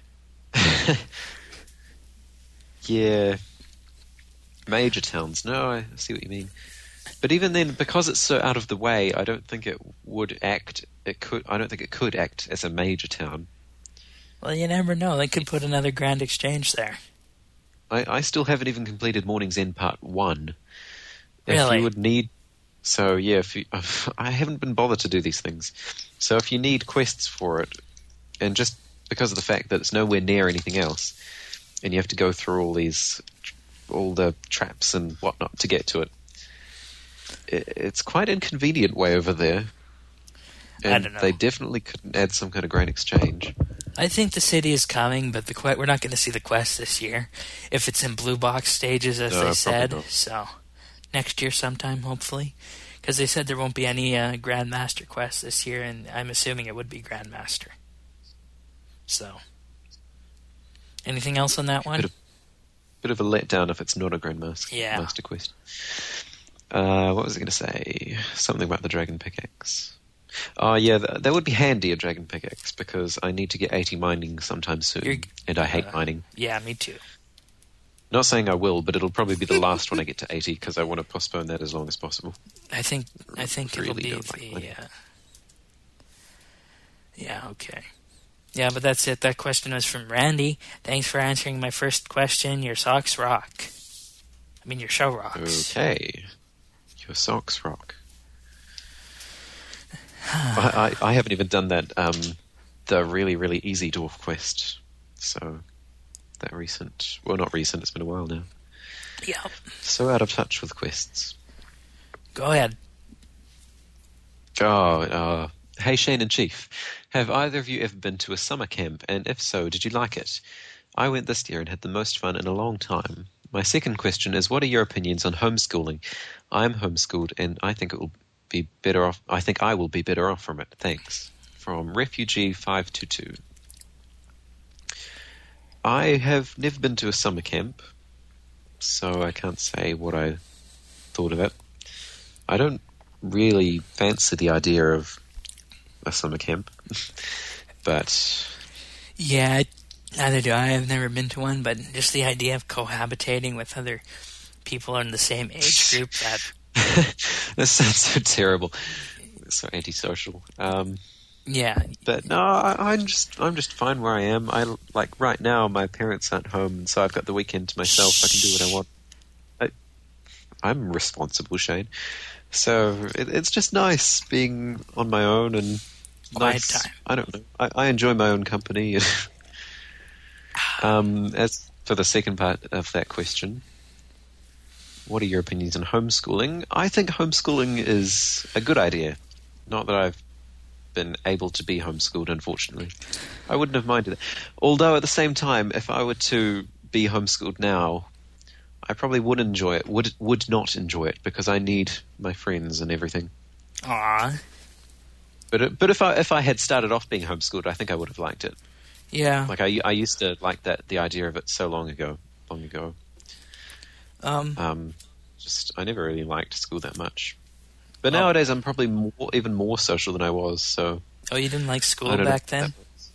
Yeah. Major towns. No, I see what you mean. But even then, because it's so out of the way, I don't think it would act. I don't think it could act as a major town. Well, you never know. They could put another Grand Exchange there. I still haven't even completed Morning's End Part 1. Really? If you would need... So, yeah, I haven't been bothered to do these things. So if you need quests for it, and just because of the fact that it's nowhere near anything else, and you have to go through all the traps and whatnot to get to it. It's quite inconvenient way over there. And I don't know. They definitely couldn't add some kind of great exchange. I think the city is coming, but we're not going to see the quest this year. If it's in blue box stages, as they said. Not. So, next year sometime, hopefully. Because they said there won't be any Grandmaster quests this year, and I'm assuming it would be Grandmaster. So, anything else on that one? Bit of a letdown if it's not a Grandmaster Master quest. What was I going to say? Something about the Dragon Pickaxe. Oh, yeah, that would be handy, a Dragon Pickaxe, because I need to get 80 mining sometime soon, and I hate mining. Yeah, me too. Not saying I will, but it'll probably be the last when I get to 80, because I want to postpone that as long as possible. I think it'll be like yeah, okay. Yeah, but that's it. That question was from Randy. Thanks for answering my first question. Your socks rock. I mean, your show rocks. Okay. Your socks rock. I haven't even done that, the really, really easy dwarf quest. So, that recent... Well, not recent, it's been a while now. Yeah. So out of touch with quests. Go ahead. Hey, Shane and Chief. Have either of you ever been to a summer camp? And if so, did you like it? I went this year and had the most fun in a long time. My second question is, what are your opinions on homeschooling? I'm homeschooled and I think it will be better off. I think I will be better off from it. Thanks. From Refugee 522. I have never been to a summer camp, so I can't say what I thought of it. I don't really fancy the idea of a summer camp, but... Yeah, neither do I. I've never been to one, but just the idea of cohabitating with other people in the same age group, that... That sounds so terrible. So antisocial. Yeah. But no, I'm just fine where I am. Right now, my parents aren't home, and so I've got the weekend to myself. I can do what I want. I'm responsible, Shane. So it's just nice being on my own and quiet time. I don't know. I enjoy my own company. As for the second part of that question, what are your opinions on homeschooling? I think homeschooling is a good idea. Not that I've been able to be homeschooled, unfortunately. I wouldn't have minded it. Although at the same time, if I were to be homeschooled now, I probably would enjoy it. Would not enjoy it because I need my friends and everything. Aww. But if I had started off being homeschooled, I think I would have liked it. Yeah. Like I used to like the idea of it so long ago. I never really liked school that much. But nowadays I'm probably even more social than I was. So. Oh, you didn't like school back then?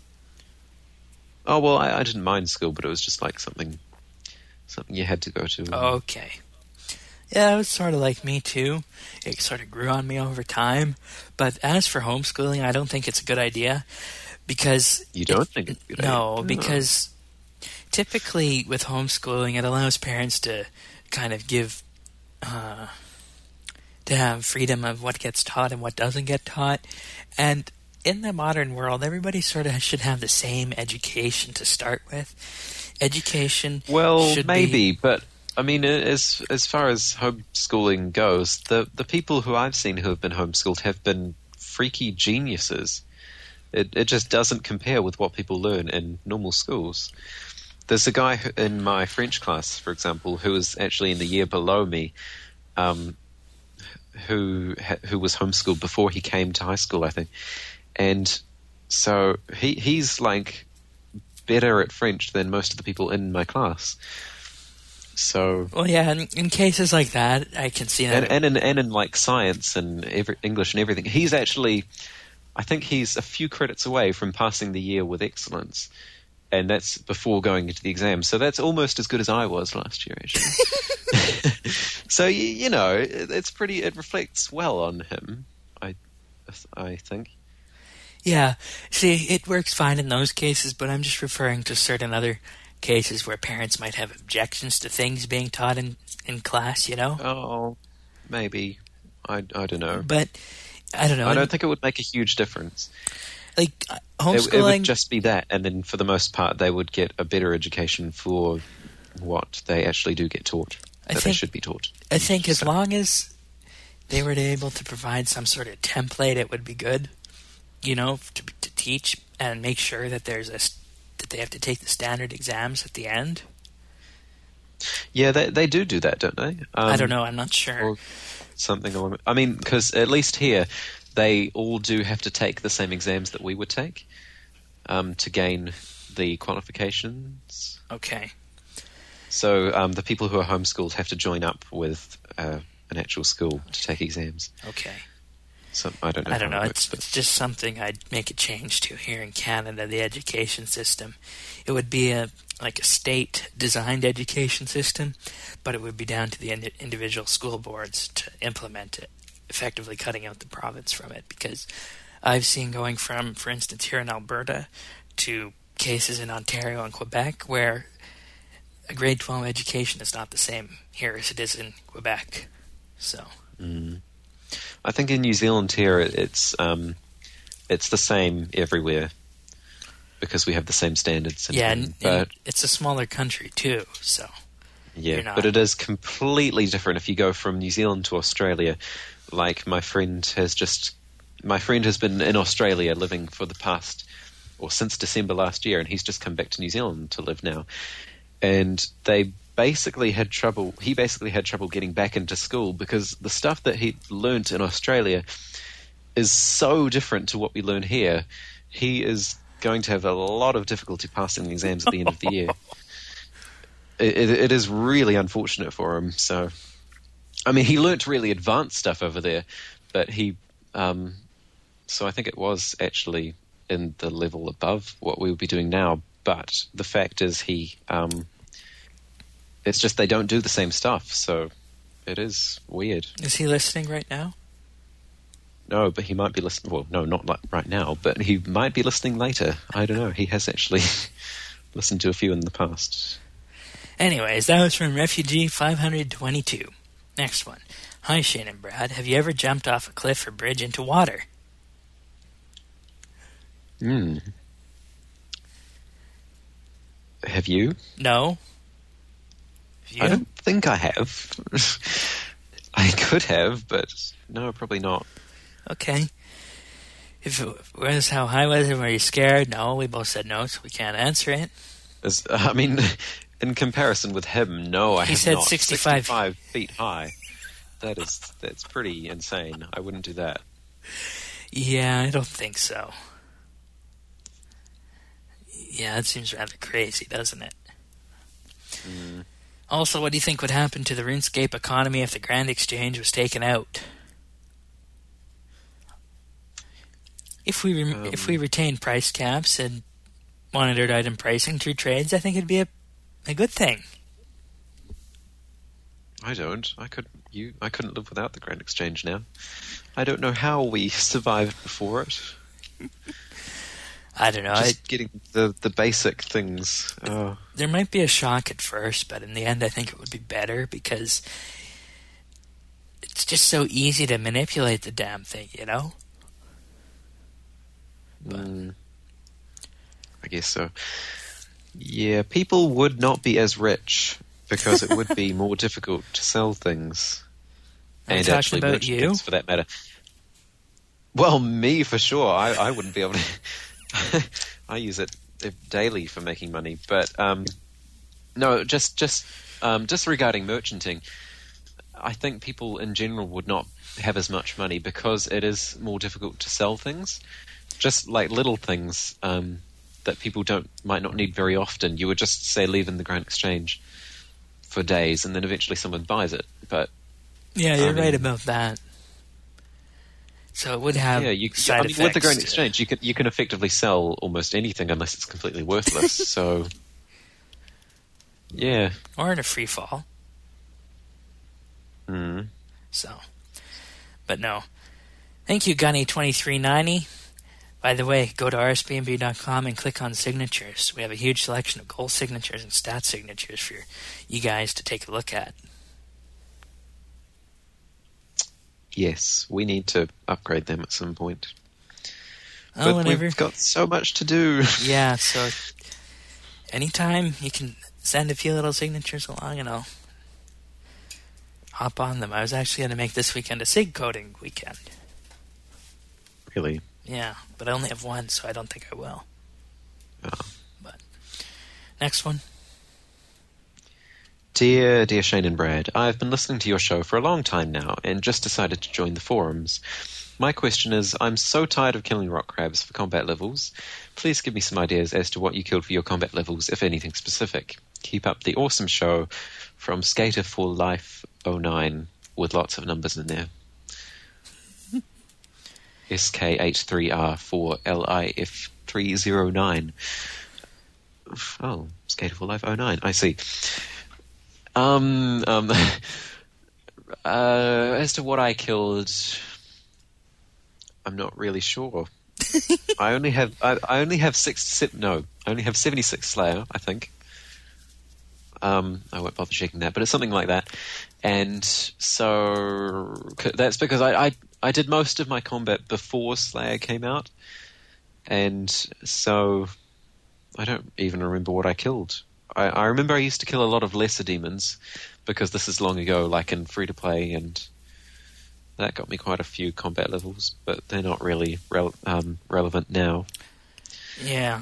Oh well, I didn't mind school, but it was just like something you had to go to. Okay. Yeah, it was sort of like me too. It sort of grew on me over time. But as for homeschooling, I don't think it's a good idea because you don't think it's a good idea? No, because typically with homeschooling, it allows parents to kind of give to have freedom of what gets taught and what doesn't get taught. And in the modern world, everybody sort of should have the same education to start with. Education should maybe, but I mean, as far as homeschooling goes, the people who I've seen who have been homeschooled have been freaky geniuses. It just doesn't compare with what people learn in normal schools. There's a guy in my French class, for example, who was actually in the year below me, who was homeschooled before he came to high school, I think. And so he's like better at French than most of the people in my class. So well, yeah, in cases like that, I can see that. And in like science and English and everything, he's actually, I think he's a few credits away from passing the year with excellence. And that's before going into the exam. So that's almost as good as I was last year, actually. So, you know, it reflects well on him, I think. Yeah. See, it works fine in those cases, but I'm just referring to certain other cases where parents might have objections to things being taught in class, you know? Oh, maybe. I don't know. But, I don't know. I don't think it would make a huge difference. Like homeschooling, it would just be that, and then for the most part, they would get a better education for what they actually do get taught. They should be taught. I think as long as they were able to provide some sort of template, it would be good. To teach and make sure that that they have to take the standard exams at the end. Yeah, they do that, don't they? I don't know. I'm not sure. Or something along. I mean, because at least here, they all do have to take the same exams that we would take to gain the qualifications. Okay. So the people who are homeschooled have to join up with an actual school to take exams. Okay. So I don't know. It's just something I'd make a change to here in Canada, the education system. It would be a state-designed education system, but it would be down to the individual school boards to implement it, effectively cutting out the province from it. Because I've seen going from, for instance, here in Alberta to cases in Ontario and Quebec where a grade 12 education is not the same here as it is in Quebec. So... I think in New Zealand here it's the same everywhere because we have the same standards. And it's a smaller country too, so yeah. But it is completely different if you go from New Zealand to Australia. Like my friend has been in Australia living for the past since December last year, and he's just come back to New Zealand to live now, and he basically had trouble getting back into school because the stuff that he learnt in Australia is so different to what we learn here. He is going to have a lot of difficulty passing the exams at the end of the year. It is really unfortunate for him. So, I mean, he learnt really advanced stuff over there, but so I think it was actually in the level above what we would be doing now. But the fact is it's just they don't do the same stuff, so it is weird. Is he listening right now? No, but he might be listening. Well, no, not right now, but he might be listening later. I don't know. He has actually listened to a few in the past. Anyways, that was from Refugee 522. Next one. Hi, Shane and Brad. Have you ever jumped off a cliff or bridge into water? Have you? No. I don't think I have. I could have, but no, probably not. Okay. If it was how high was it? Were you scared? No, we both said no, so we can't answer it. I mean, in comparison with him, no, I have not. He said 65 feet high. That's pretty insane. I wouldn't do that. Yeah, I don't think so. Yeah, that seems rather crazy, doesn't it? Also, what do you think would happen to the RuneScape economy if the Grand Exchange was taken out? If we retain price caps and monitored item pricing through trades, I think it'd be a good thing. I don't. I couldn't live without the Grand Exchange now. I don't know how we survived before it. I don't know. Just getting the basic things. Oh. There might be a shock at first, but in the end I think it would be better because it's just so easy to manipulate the damn thing, you know? I guess so. Yeah, people would not be as rich because it would be more difficult to sell things. And actually about you? For that matter. Well, me for sure. I wouldn't be able to... I use it daily for making money, but no, just regarding merchanting, I think people in general would not have as much money because it is more difficult to sell things, just like little things that people might not need very often. You would just say leave in the Grand Exchange for days, and then eventually someone buys it. But yeah, you're right about that. So it would have side effects. With the Grand Exchange, you can effectively sell almost anything unless it's completely worthless. So, yeah. Or in a free fall. So, but no. Thank you, Gunny2390. By the way, go to rsbnb.com and click on signatures. We have a huge selection of goal signatures and stat signatures for you guys to take a look at. Yes, we need to upgrade them at some point. but whenever. We've got so much to do. Yeah, so anytime you can send a few little signatures along and I'll hop on them. I was actually going to make this weekend a SIG coding weekend. Really? Yeah, but I only have one, so I don't think I will. Oh. But next one. Dear Shane and Brad, I've been listening to your show for a long time now and just decided to join the forums. My question is, I'm so tired of killing rock crabs for combat levels. Please give me some ideas as to what you killed for your combat levels, if anything specific. Keep up the awesome show from Skater for Life 09 with lots of numbers in there. SK83R4LIF309. Oh, Skater for Life 09. I see. As to what I killed, I'm not really sure. I only have 76 Slayer, I think. I won't bother checking that, but it's something like that. And so that's because I did most of my combat before Slayer came out, and so I don't even remember what I killed. I remember I used to kill a lot of lesser demons because this is long ago, like in free-to-play, and that got me quite a few combat levels, but they're not really relevant now. Yeah.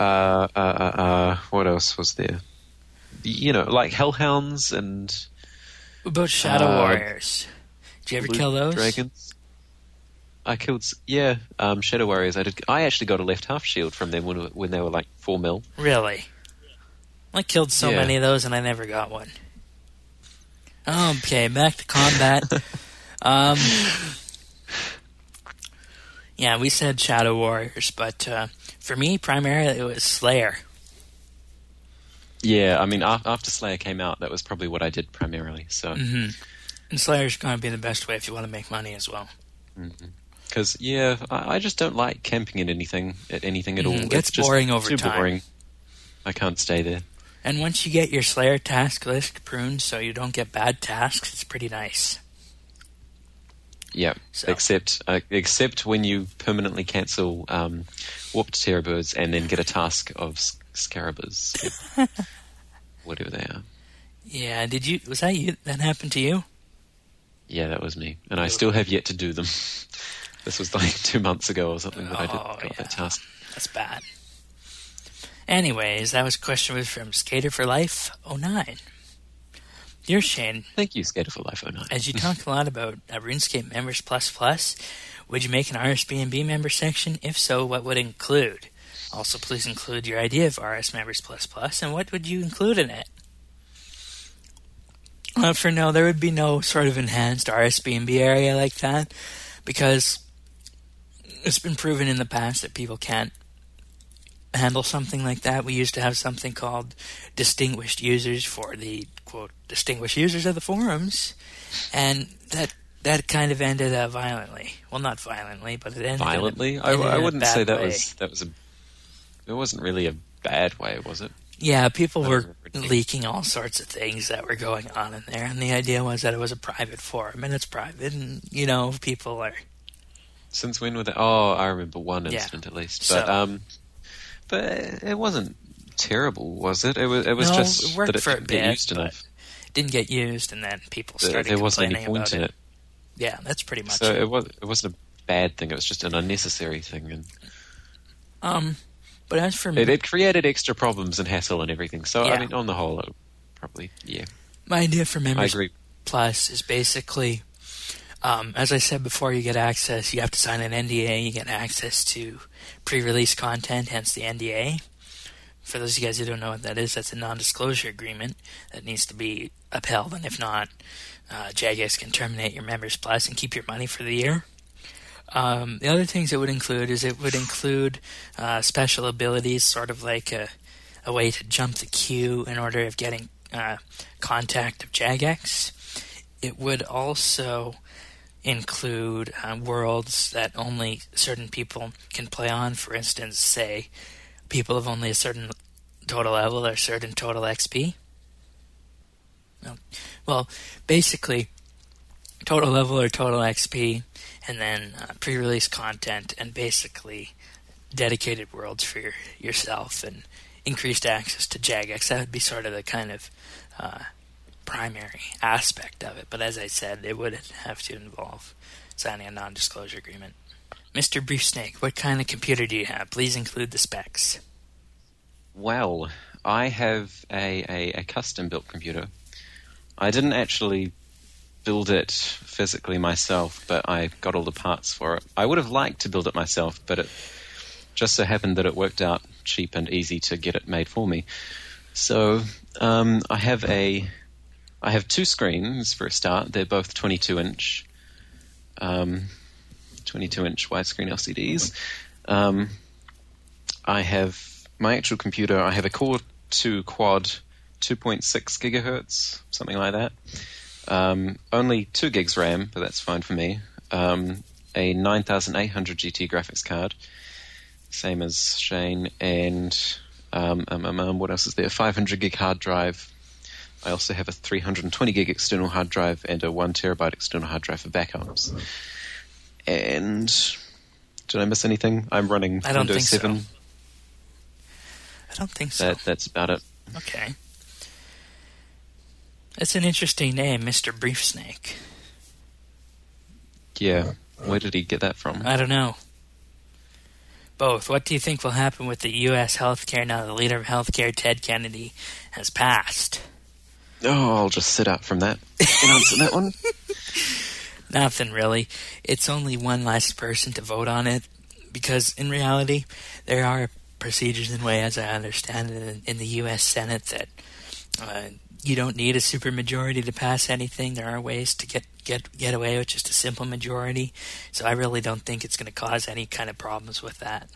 What else was there? You know, like Hellhounds and... What about Shadow Warriors? Did you ever kill those? Dragons. I killed... Yeah, Shadow Warriors. I actually got a left half shield from them when they were like 4 mil. Really? I killed so many of those and I never got one. Okay, back to combat. Yeah, we said Shadow Warriors, but for me, primarily, it was Slayer. Yeah, I mean, after Slayer came out, that was probably what I did primarily. So, And Slayer's going to be the best way if you want to make money as well. Because, I just don't like camping in anything at all. It gets boring over too time. Boring. I can't stay there. And once you get your Slayer task list pruned so you don't get bad tasks, it's pretty nice. Yeah, so. except when you permanently cancel Warped Terrorbirds and then get a task of Scarabers. Whatever they are. Yeah, was that you? That happened to you? Yeah, that was me. And I still have yet to do them. This was like 2 months ago or something that I got that task. That's bad. Anyways, that was a question from Skater for Life 09. Dear Shane. Thank you, Skater for Life 09. As you talk a lot about RuneScape Members Plus, would you make an RSBNB member section? If so, what would it include? Also, please include your idea of RS Members Plus, and what would you include in it? For now, there would be no sort of enhanced RSBNB area like that, because it's been proven in the past that people can't handle something like that. We used to have something called distinguished users for the, quote, distinguished users of the forums, and that kind of ended violently. Well, not violently, but it ended violently. I wouldn't say that was it wasn't really a bad way, was it? Yeah, people were leaking all sorts of things that were going on in there, and the idea was that it was a private forum, and it's private, and people are. Since when were they? Oh, I remember one incident at least, but it wasn't terrible, was it? It was just it worked that it for a didn't bit, get used enough. It didn't get used, and then people started there wasn't complaining any point about in it. Yeah, that's pretty much so it. It wasn't a bad thing. It was just an unnecessary thing, and but as for me, it created extra problems and hassle and everything. So I mean, on the whole, probably My idea for Members I agree. Plus is basically, as I said before, you get access. You have to sign an NDA. You get access to pre-release content, hence the NDA. For those of you guys who don't know what that is, that's a non-disclosure agreement that needs to be upheld, and if not, Jagex can terminate your Members Plus and keep your money for the year. The other things it would include is special abilities, sort of like a way to jump the queue in order of getting contact of Jagex. It would also include worlds that only certain people can play on. For instance, say people of only a certain total level or certain total XP. Well, basically, total level or total XP, and then pre-release content, and basically dedicated worlds for yourself and increased access to Jagex. That would be sort of the kind of primary aspect of it. But as I said, it would have to involve signing a non-disclosure agreement. Mr. Briefsnake, what kind of computer do you have? Please include the specs. Well, I have a custom-built computer. I didn't actually build it physically myself, but I got all the parts for it. I would have liked to build it myself, but it just so happened that it worked out cheap and easy to get it made for me. So I have 2 screens for a start. They're both 22-inch, 22-inch widescreen LCDs. I have my actual computer. I have a Core 2 Quad, 2.6 gigahertz, something like that. Only 2 gigs RAM, but that's fine for me. A 9800 GT graphics card, same as Shane, and what else is there? 500 gig hard drive. I also have a 320 gig external hard drive and a 1 terabyte external hard drive for backups. And did I miss anything? I'm running Windows 7. So. I don't think so. That's about it. Okay. That's an interesting name, Mr. Briefsnake. Yeah. Where did he get that from? I don't know. Both. What do you think will happen with the U.S. healthcare now the leader of healthcare, Ted Kennedy, has passed? Oh, I'll just sit out from that and answer that one. Nothing, really. It's only one less person to vote on it, because in reality, there are procedures and ways, as I understand it, in the U.S. Senate that you don't need a supermajority to pass anything. There are ways to get away with just a simple majority. So I really don't think it's going to cause any kind of problems with that.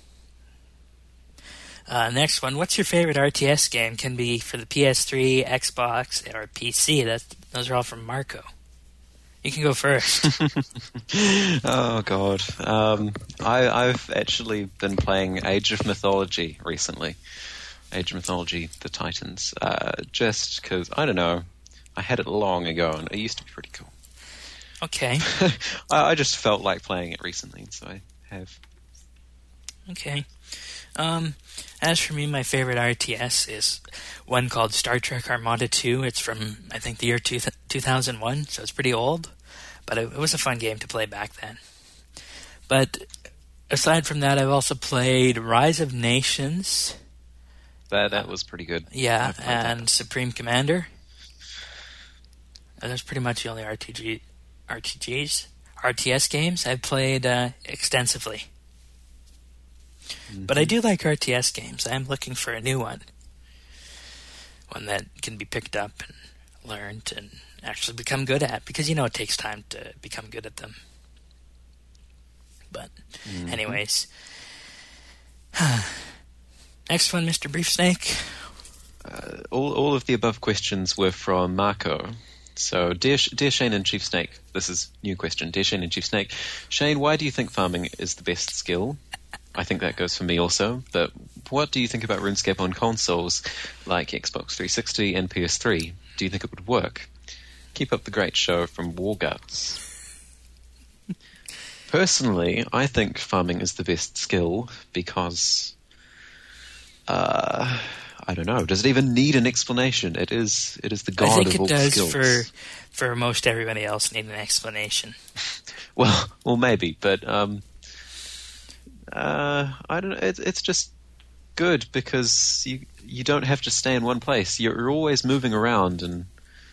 Next one. What's your favorite RTS game? Can be for the PS3, Xbox, or PC. Those are all from Marco. You can go first. Oh, God. I've actually been playing Age of Mythology recently. Age of Mythology, The Titans. Just because, I don't know, I had it long ago and it used to be pretty cool. Okay. I just felt like playing it recently, so I have. Okay. As for me, my favorite RTS is one called Star Trek Armada 2. It's from, I think, the year 2001, so it's pretty old. But it was a fun game to play back then. But aside from that, I've also played Rise of Nations. That was pretty good. Yeah, and Supreme Commander. That's pretty much the only RTS games I've played extensively. Mm-hmm. But I do like RTS games. I'm looking for a new one. One that can be picked up and learned and actually become good at. Because, it takes time to become good at them. But, anyways. Next one, Mr. Briefsnake. All of the above questions were from Marco. So, dear Shane and Chief Snake, this is a new question. Dear Shane and Chief Snake, Shane, why do you think farming is the best skill? I think that goes for me also. But what do you think about RuneScape on consoles like Xbox 360 and PS3? Do you think it would work? Keep up the great show from Warguts. Personally, I think farming is the best skill because... I don't know. Does it even need an explanation? It is the god of all skills. I think it does for most everybody else need an explanation. well, maybe, but I don't know. It's just good because you don't have to stay in one place. You're always moving around, and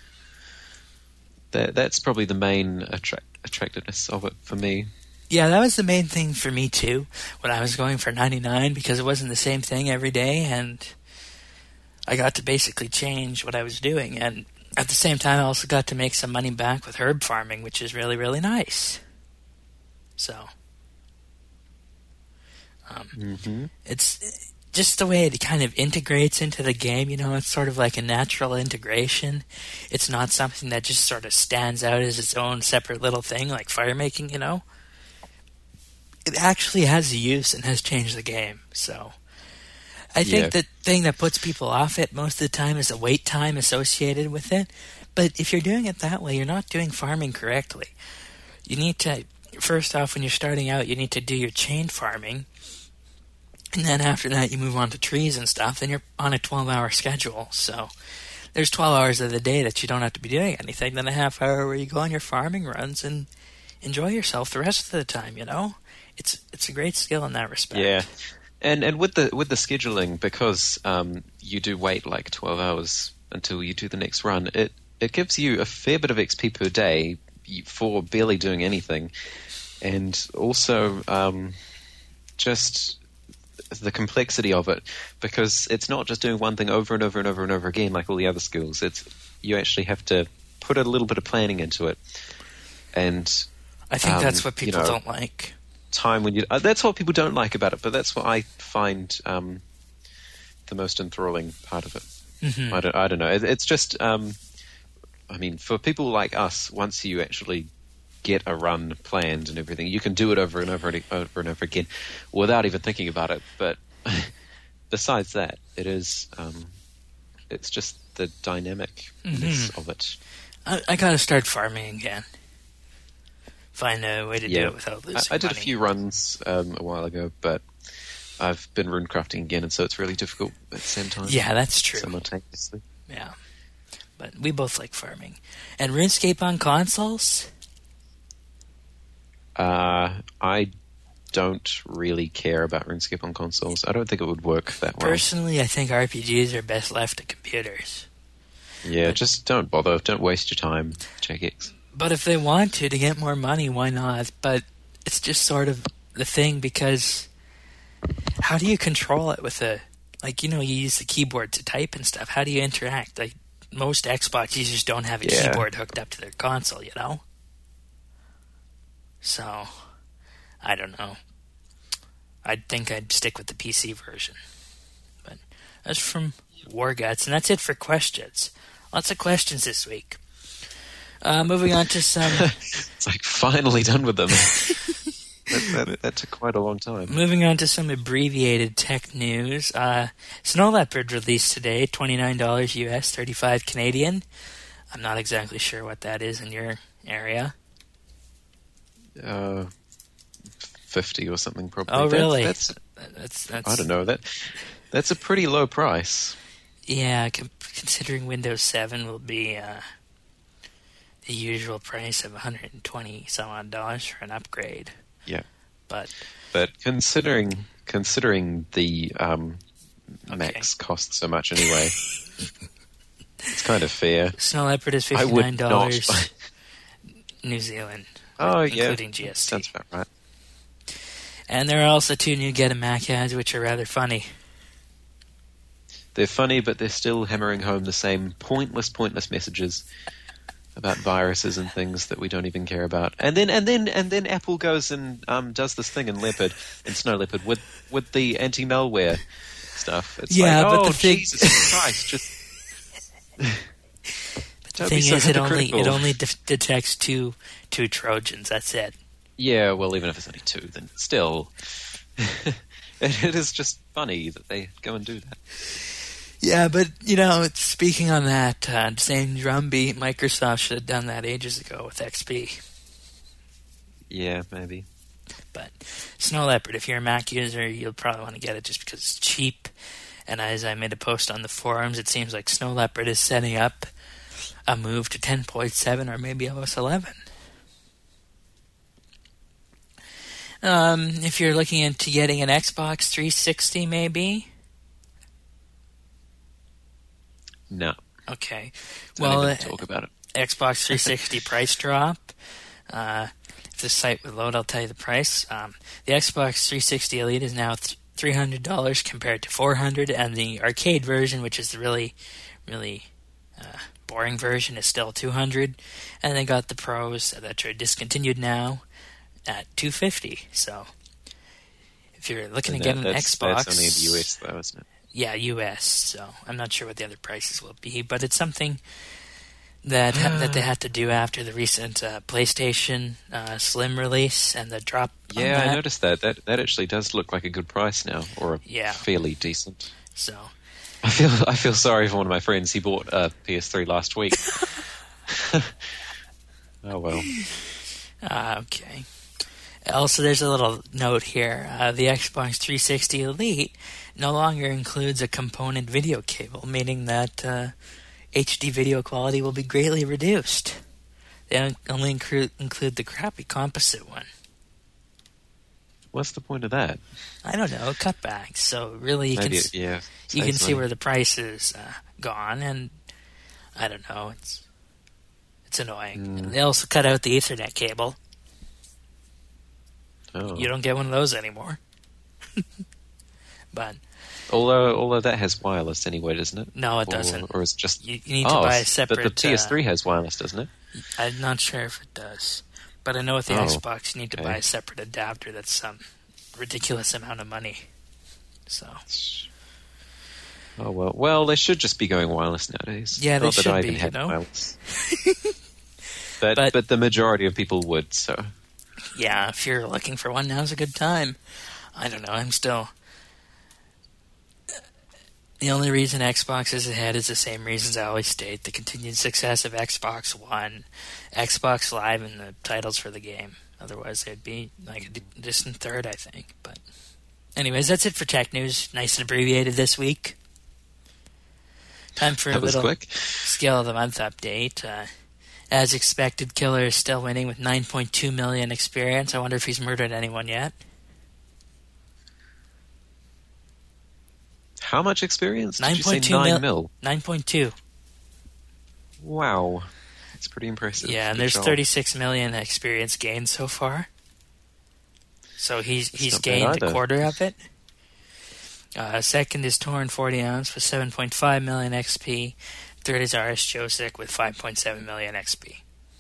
that's probably the main attractiveness of it for me. Yeah, that was the main thing for me, too, when I was going for 99, because it wasn't the same thing every day, and I got to basically change what I was doing. And at the same time, I also got to make some money back with herb farming, which is really, really nice. So, it's just the way it kind of integrates into the game, it's sort of like a natural integration. It's not something that just sort of stands out as its own separate little thing, like fire making, It actually has a use and has changed the game. So I think the thing that puts people off it most of the time is the wait time associated with it. But if you're doing it that way, you're not doing farming correctly. You need to, first off, when you're starting out, you need to do your chain farming. And then after that, you move on to trees and stuff, then you're on a 12-hour schedule. So there's 12 hours of the day that you don't have to be doing anything, then a half hour where you go on your farming runs and enjoy yourself the rest of the time, you know? It's a great skill in that respect. Yeah. And with the scheduling, because you do wait like 12 hours until you do the next run, it gives you a fair bit of XP per day for barely doing anything. And also just the complexity of it, because it's not just doing one thing over and over and over and over again like all the other skills. You actually have to put a little bit of planning into it. And I think that's what people don't like. Time when that's what people don't like about it, but that's what I find the most enthralling part of it. Mm-hmm. I don't know. It's just I mean, for people like us, once you actually get a run planned and everything, you can do it over and over and over again without even thinking about it. But besides that, it's just the dynamicness of it. I gotta start farming again. Find a way to do it without losing I did money. a few runs a while ago, but I've been runecrafting again, and so it's really difficult at the same time. Yeah, that's true. Simultaneously. Yeah. But we both like farming. And RuneScape on consoles? I don't really care about RuneScape on consoles. I don't think it would work that well. Personally, I think RPGs are best left to computers. Yeah, just don't bother. Don't waste your time, Jagex. But if they want to get more money, why not? But it's just sort of the thing, because how do you control it with you use the keyboard to type and stuff. How do you interact? Like, most Xbox users don't have a keyboard hooked up to their console, you know? So, I don't know. I'd think I'd stick with the PC version. But that's from Warguts, and that's it for questions. Lots of questions this week. Moving on to some... It's like finally done with them. that took quite a long time. Moving on to some abbreviated tech news. Snow Leopard released today, $29 US, 35 Canadian. I'm not exactly sure what that is in your area. 50 or something, probably. Oh, really? That's I don't know. That's a pretty low price. Yeah, considering Windows 7 will be the usual price of $120 some odd for an upgrade. Yeah, but considering the Macs cost so much anyway, it's kind of fair. Snow Leopard is $59 New Zealand. Oh, including GST. Sounds about right. And there are also 2 new Get a Mac ads, which are rather funny. They're funny, but they're still hammering home the same pointless messages about viruses and things that we don't even care about. And then Apple goes and does this thing in Snow Leopard with the anti-malware stuff. It's but the thing, Jesus Christ, just the thing is, it only detects two Trojans. That's it. Yeah, well, even if it's only 2, then still, it is just funny that they go and do that. Yeah, but, speaking on that same drumbeat, Microsoft should have done that ages ago with XP. Yeah, maybe. But Snow Leopard, if you're a Mac user, you'll probably want to get it just because it's cheap. And as I made a post on the forums, it seems like Snow Leopard is setting up a move to 10.7 or maybe OS 11. If you're looking into getting an Xbox 360, maybe... No. Okay. Don't even talk about it. Xbox 360 price drop. If the site would load, I'll tell you the price. The Xbox 360 Elite is now $300 compared to $400, and the arcade version, which is the really, really boring version, is still $200. And they got the Pros that are discontinued now at $250. So if you're looking to get an Xbox, that's only in the US, though, isn't it? Yeah, US, so I'm not sure what the other prices will be, but it's something that they had to do after the recent PlayStation Slim release and the drop. Yeah, I noticed that. That actually does look like a good price now, or fairly decent. So I feel sorry for one of my friends. He bought a PS3 last week. Oh well. Okay. Also, there's a little note here. The Xbox 360 Elite no longer includes a component video cable, meaning that HD video quality will be greatly reduced. They only include the crappy composite one. What's the point of that? I don't know, cutbacks. So really, you Maybe can see where the price is gone, and I don't know, it's annoying. They also cut out the Ethernet cable. Oh. You don't get one of those anymore. But although that has wireless anyway, doesn't it? No, it doesn't. Or it's just you need to buy a separate. But the PS3 has wireless, doesn't it? I'm not sure if it does, but I know with the Xbox you need to buy a separate adapter. That's some ridiculous amount of money. So. Oh well, they should just be going wireless nowadays. Yeah, they not should that I be. even have You know? wireless. but the majority of people would. So. Yeah, if you're looking for one, now's a good time. I don't know. I'm still. The only reason Xbox is ahead is the same reasons I always state: the continued success of Xbox One, Xbox Live, and the titles for the game. Otherwise, they'd be like a distant third, I think. But, anyways, that's it for tech news. Nice and abbreviated this week. Time for a little Skill of the Month update. As expected, Killer is still winning with 9.2 million experience. I wonder if he's murdered anyone yet. How much experience? Did you say 9 mil? 9.2. Wow. That's pretty impressive. Yeah, and there's 36 million experience gained so far. So he's gained a quarter of it. Second is Torn 40 ounce with 7.5 million XP. Third is RS Josic with 5.7 million XP.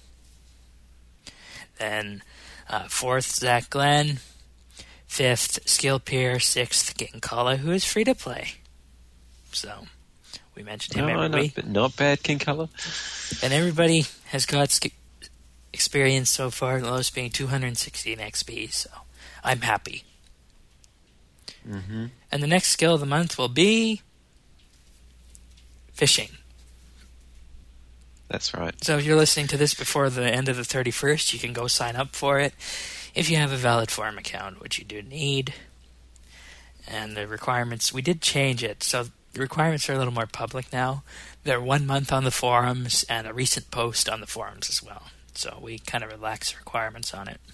Then fourth, Zach Glenn. Fifth, Skill Peer. Sixth, Ginkala, who is free to play. So we mentioned him every week. Not bad, Ginkala. And everybody has got experience so far, the lowest being 216 XP, so I'm happy. Mm-hmm. And the next skill of the month will be fishing. That's right. So if you're listening to this before the end of the 31st, you can go sign up for it if you have a valid forum account, which you do need. And the requirements, we did change it, so the requirements are a little more public now. They're 1 month on the forums and a recent post on the forums as well. So we kind of relaxed the requirements on it.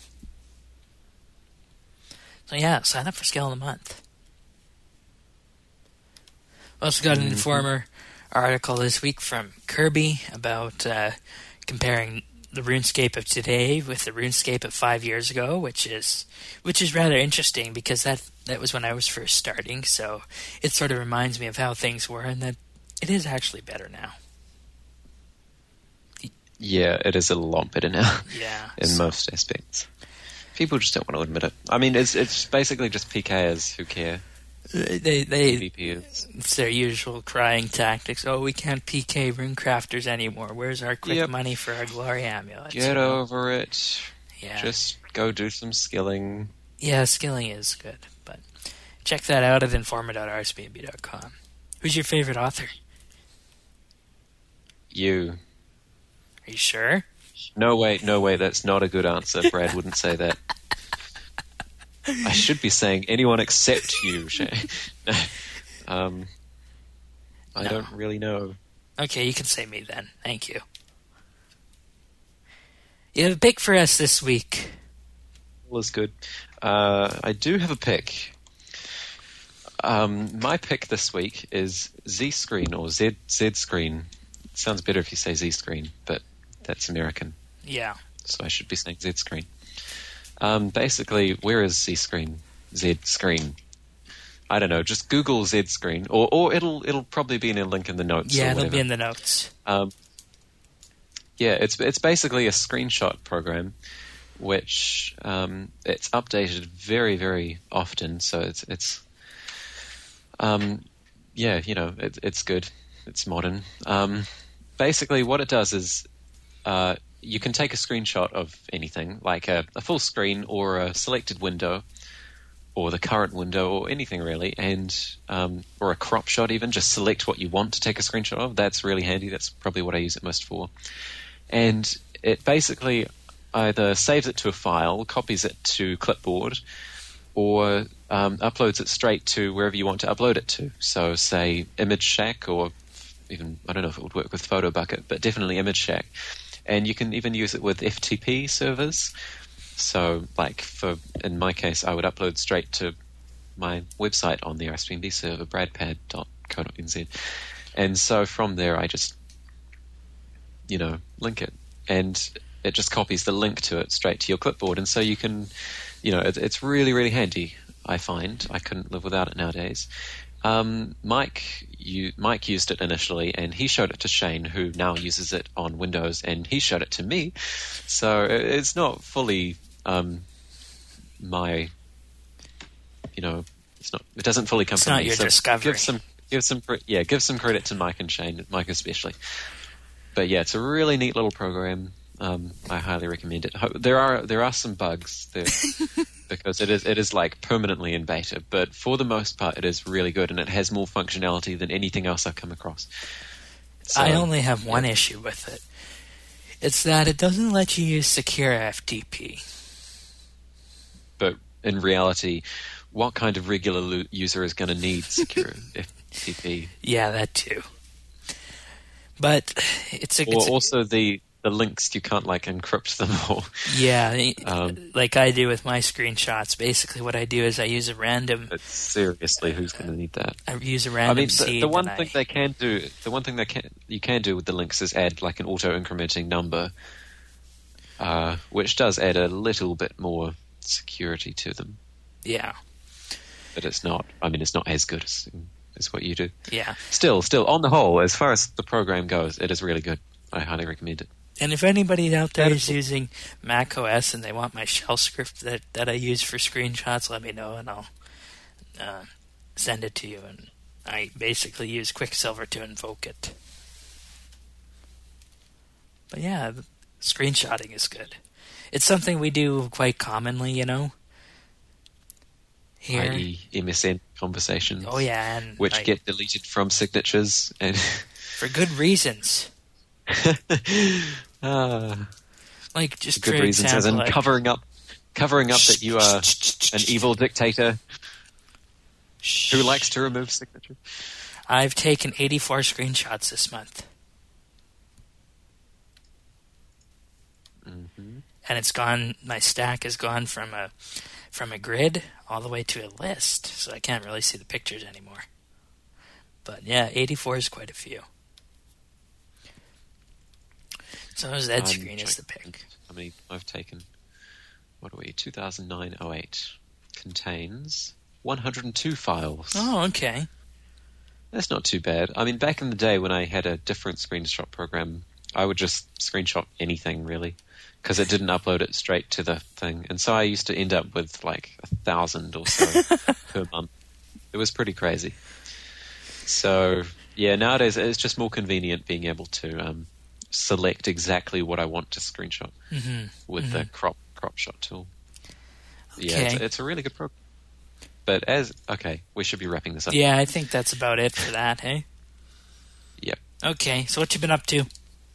So yeah, sign up for Skill of the Month. We also got an Informer article this week from Kirby about comparing the RuneScape of today with the RuneScape of 5 years ago, which is rather interesting because that was when I was first starting. So it sort of reminds me of how things were, and that it is actually better now. Yeah, it is a lot better now. Yeah, in most aspects. People just don't want to admit it. I mean, it's basically just PKers who care. It's their usual crying tactics. Oh, we can't PK Runecrafters anymore. Where's our quick money for our glory amulets? Get over it. Yeah. Just go do some skilling. Yeah, skilling is good. But check that out at informer.rsbnb.com. Who's your favorite author? You. Are you sure? No, wait, that's not a good answer. Brad wouldn't say that. I should be saying anyone except you, Shay. I don't really know. Okay, you can say me then. Thank you. You have a pick for us this week. All is good. I do have a pick. My pick this week is Z-Screen, or Z-Screen. It sounds better if you say Z-Screen, but that's American. Yeah. So I should be saying Z-Screen. Basically, where is Z-Screen? Z-Screen. I don't know. Just Google Z-Screen, or it'll probably be in a link in the notes. Yeah, it'll be in the notes. Yeah, it's basically a screenshot program, which it's updated very, very often. So it's it's good. It's modern. Basically, what it does is you can take a screenshot of anything, like a full screen or a selected window or the current window or anything really, and or a crop shot even. Just select what you want to take a screenshot of. That's really handy. That's probably what I use it most for. And it basically either saves it to a file, copies it to clipboard, or uploads it straight to wherever you want to upload it to. So, say, Image Shack, or even, I don't know if it would work with PhotoBucket, but definitely Image Shack. And you can even use it with FTP servers. So, like, in my case, I would upload straight to my website on the RSPNB server, bradpad.co.nz. And so from there, I just, link it. And it just copies the link to it straight to your clipboard. And so you can, it's really, really handy, I find. I couldn't live without it nowadays. Mike used it initially, and he showed it to Shane, who now uses it on Windows, and he showed it to me. So it's not fully my, it doesn't fully come it's from not me. your So discovery. give some credit to Mike and Shane, Mike especially. But yeah, it's a really neat little program. I highly recommend it. There are some bugs there because it is like permanently in beta, but for the most part, it is really good, and it has more functionality than anything else I've come across. So, I only have one issue with it. It's that it doesn't let you use secure FTP. But in reality, what kind of regular user is going to need secure FTP? Yeah, that too. But also the links, you can't encrypt them all. Yeah, like I do with my screenshots. Basically, what I do is I use a random. But seriously, who's going to need that? I use a random seed. The one thing you can do with the links is add an auto incrementing number, which does add a little bit more security to them. Yeah, but it's not. It's not as good as what you do. Yeah. Still, on the whole, as far as the program goes, it is really good. I highly recommend it. And if anybody out there is using Mac OS and they want my shell script that I use for screenshots, let me know and I'll send it to you. And I basically use Quicksilver to invoke it. But yeah, screenshotting is good. It's something we do quite commonly, Here. i.e. MSN conversations. Oh yeah, and which get deleted from signatures and for good reasons. Just good for reasons, example, as in covering up that you are an evil dictator who likes to remove signatures. I've taken 84 screenshots this month. Mm-hmm. And it's gone. My stack has gone from a grid all the way to a list, so I can't really see the pictures anymore. But yeah, 84 is quite a few. So Ed Screen is the pick. How many I've taken? What are we? 2009-08 contains 102 files. Oh, okay. That's not too bad. Back in the day when I had a different screenshot program, I would just screenshot anything really, because it didn't upload it straight to the thing, and so I used to end up with 1,000 or so per month. It was pretty crazy. So yeah, nowadays it's just more convenient being able to select exactly what I want to screenshot with the crop shot tool. Okay. Yeah, it's a really good program. But we should be wrapping this up. Yeah, I think that's about it for that, hey? Yep. Okay, so what you been up to?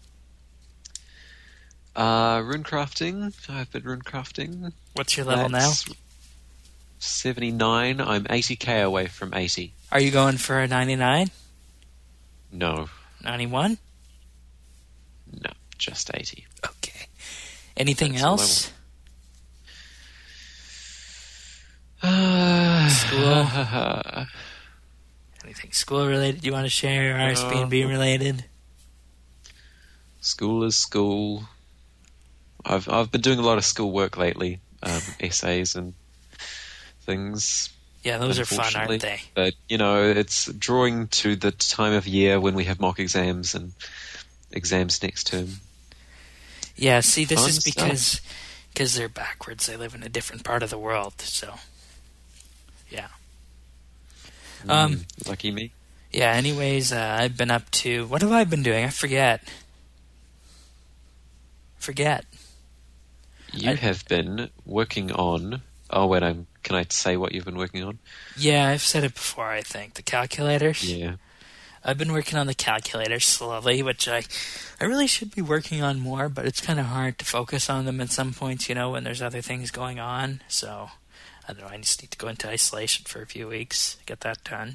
Rune crafting. I've been rune crafting. What's your level now? 79. I'm 80k away from 80. Are you going for a 99? No. 91? No, just 80. Okay. Anything That's else? School. Anything school related you want to share? RSPNB related? School is school. I've been doing a lot of school work lately, essays and things. Yeah, those are fun, aren't they? But it's drawing to the time of year when we have mock exams and exams next term. Yeah, see, this Fun is because they're backwards. They live in a different part of the world, so yeah. Lucky me. Yeah. Anyways, I've been up to. What have I been doing? I forget. You have been working on. Oh wait, can I say what you've been working on? Yeah, I've said it before. I think the calculators. Yeah. I've been working on the calculator slowly, which I really should be working on more, but it's kind of hard to focus on them at some points, when there's other things going on. So, I don't know, I just need to go into isolation for a few weeks, get that done.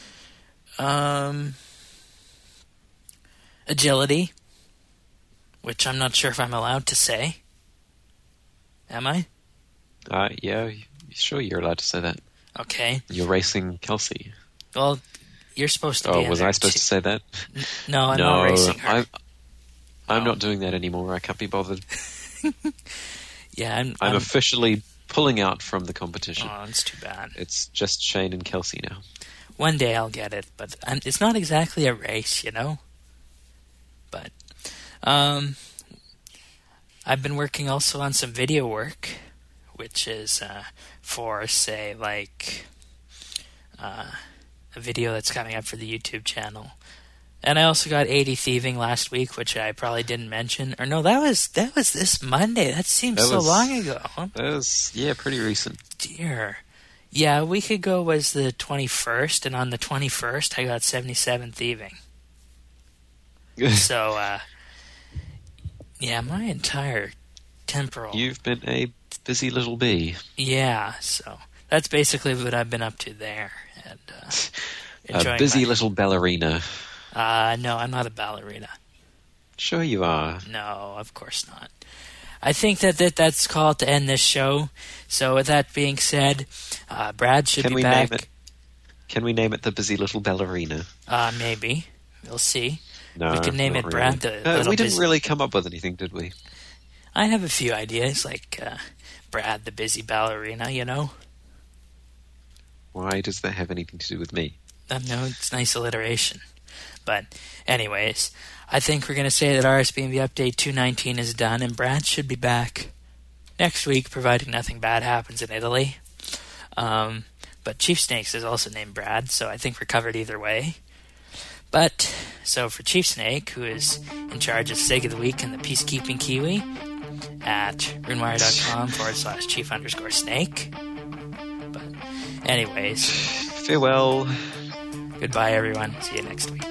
Agility, which I'm not sure if I'm allowed to say. Am I? Yeah, sure you're allowed to say that. Okay. You're racing Kelsey. Well, you're supposed to be. Oh, was I supposed to say that? No, I'm not racing her. I'm not doing that anymore. I can't be bothered. Yeah, I'm officially pulling out from the competition. Oh, it's too bad. It's just Shane and Kelsey now. One day I'll get it, but it's not exactly a race, But I've been working also on some video work, which is for, say, like a video that's coming up for the YouTube channel. And I also got 80 Thieving last week, which I probably didn't mention. Or no, that was this Monday. That seems so long ago. That was, pretty recent. Dear. Yeah, a week ago was the 21st, and on the 21st I got 77 Thieving. So, my entire temporal... You've been a busy little bee. Yeah, so that's basically what I've been up to there. And a busy little ballerina. No, I'm not a ballerina. Sure you are. No, of course not. I think that's called to end this show. So with that being said, Brad should be back. Can we name it the Busy Little Ballerina? Maybe. We'll see. No, we can name it really. Brad the Little We didn't really come up with anything, did we? I have a few ideas, like Brad the Busy Ballerina, Why does that have anything to do with me? No, it's nice alliteration. But anyways, I think we're going to say that RSBNB Update 219 is done, and Brad should be back next week, providing nothing bad happens in Italy. But Chief Snakes is also named Brad, so I think we're covered either way. But, so for Chief Snake, who is in charge of Steak of the Week and the Peacekeeping Kiwi, at runewire.com/chief_snake. But anyways. Farewell. Goodbye, everyone. See you next week.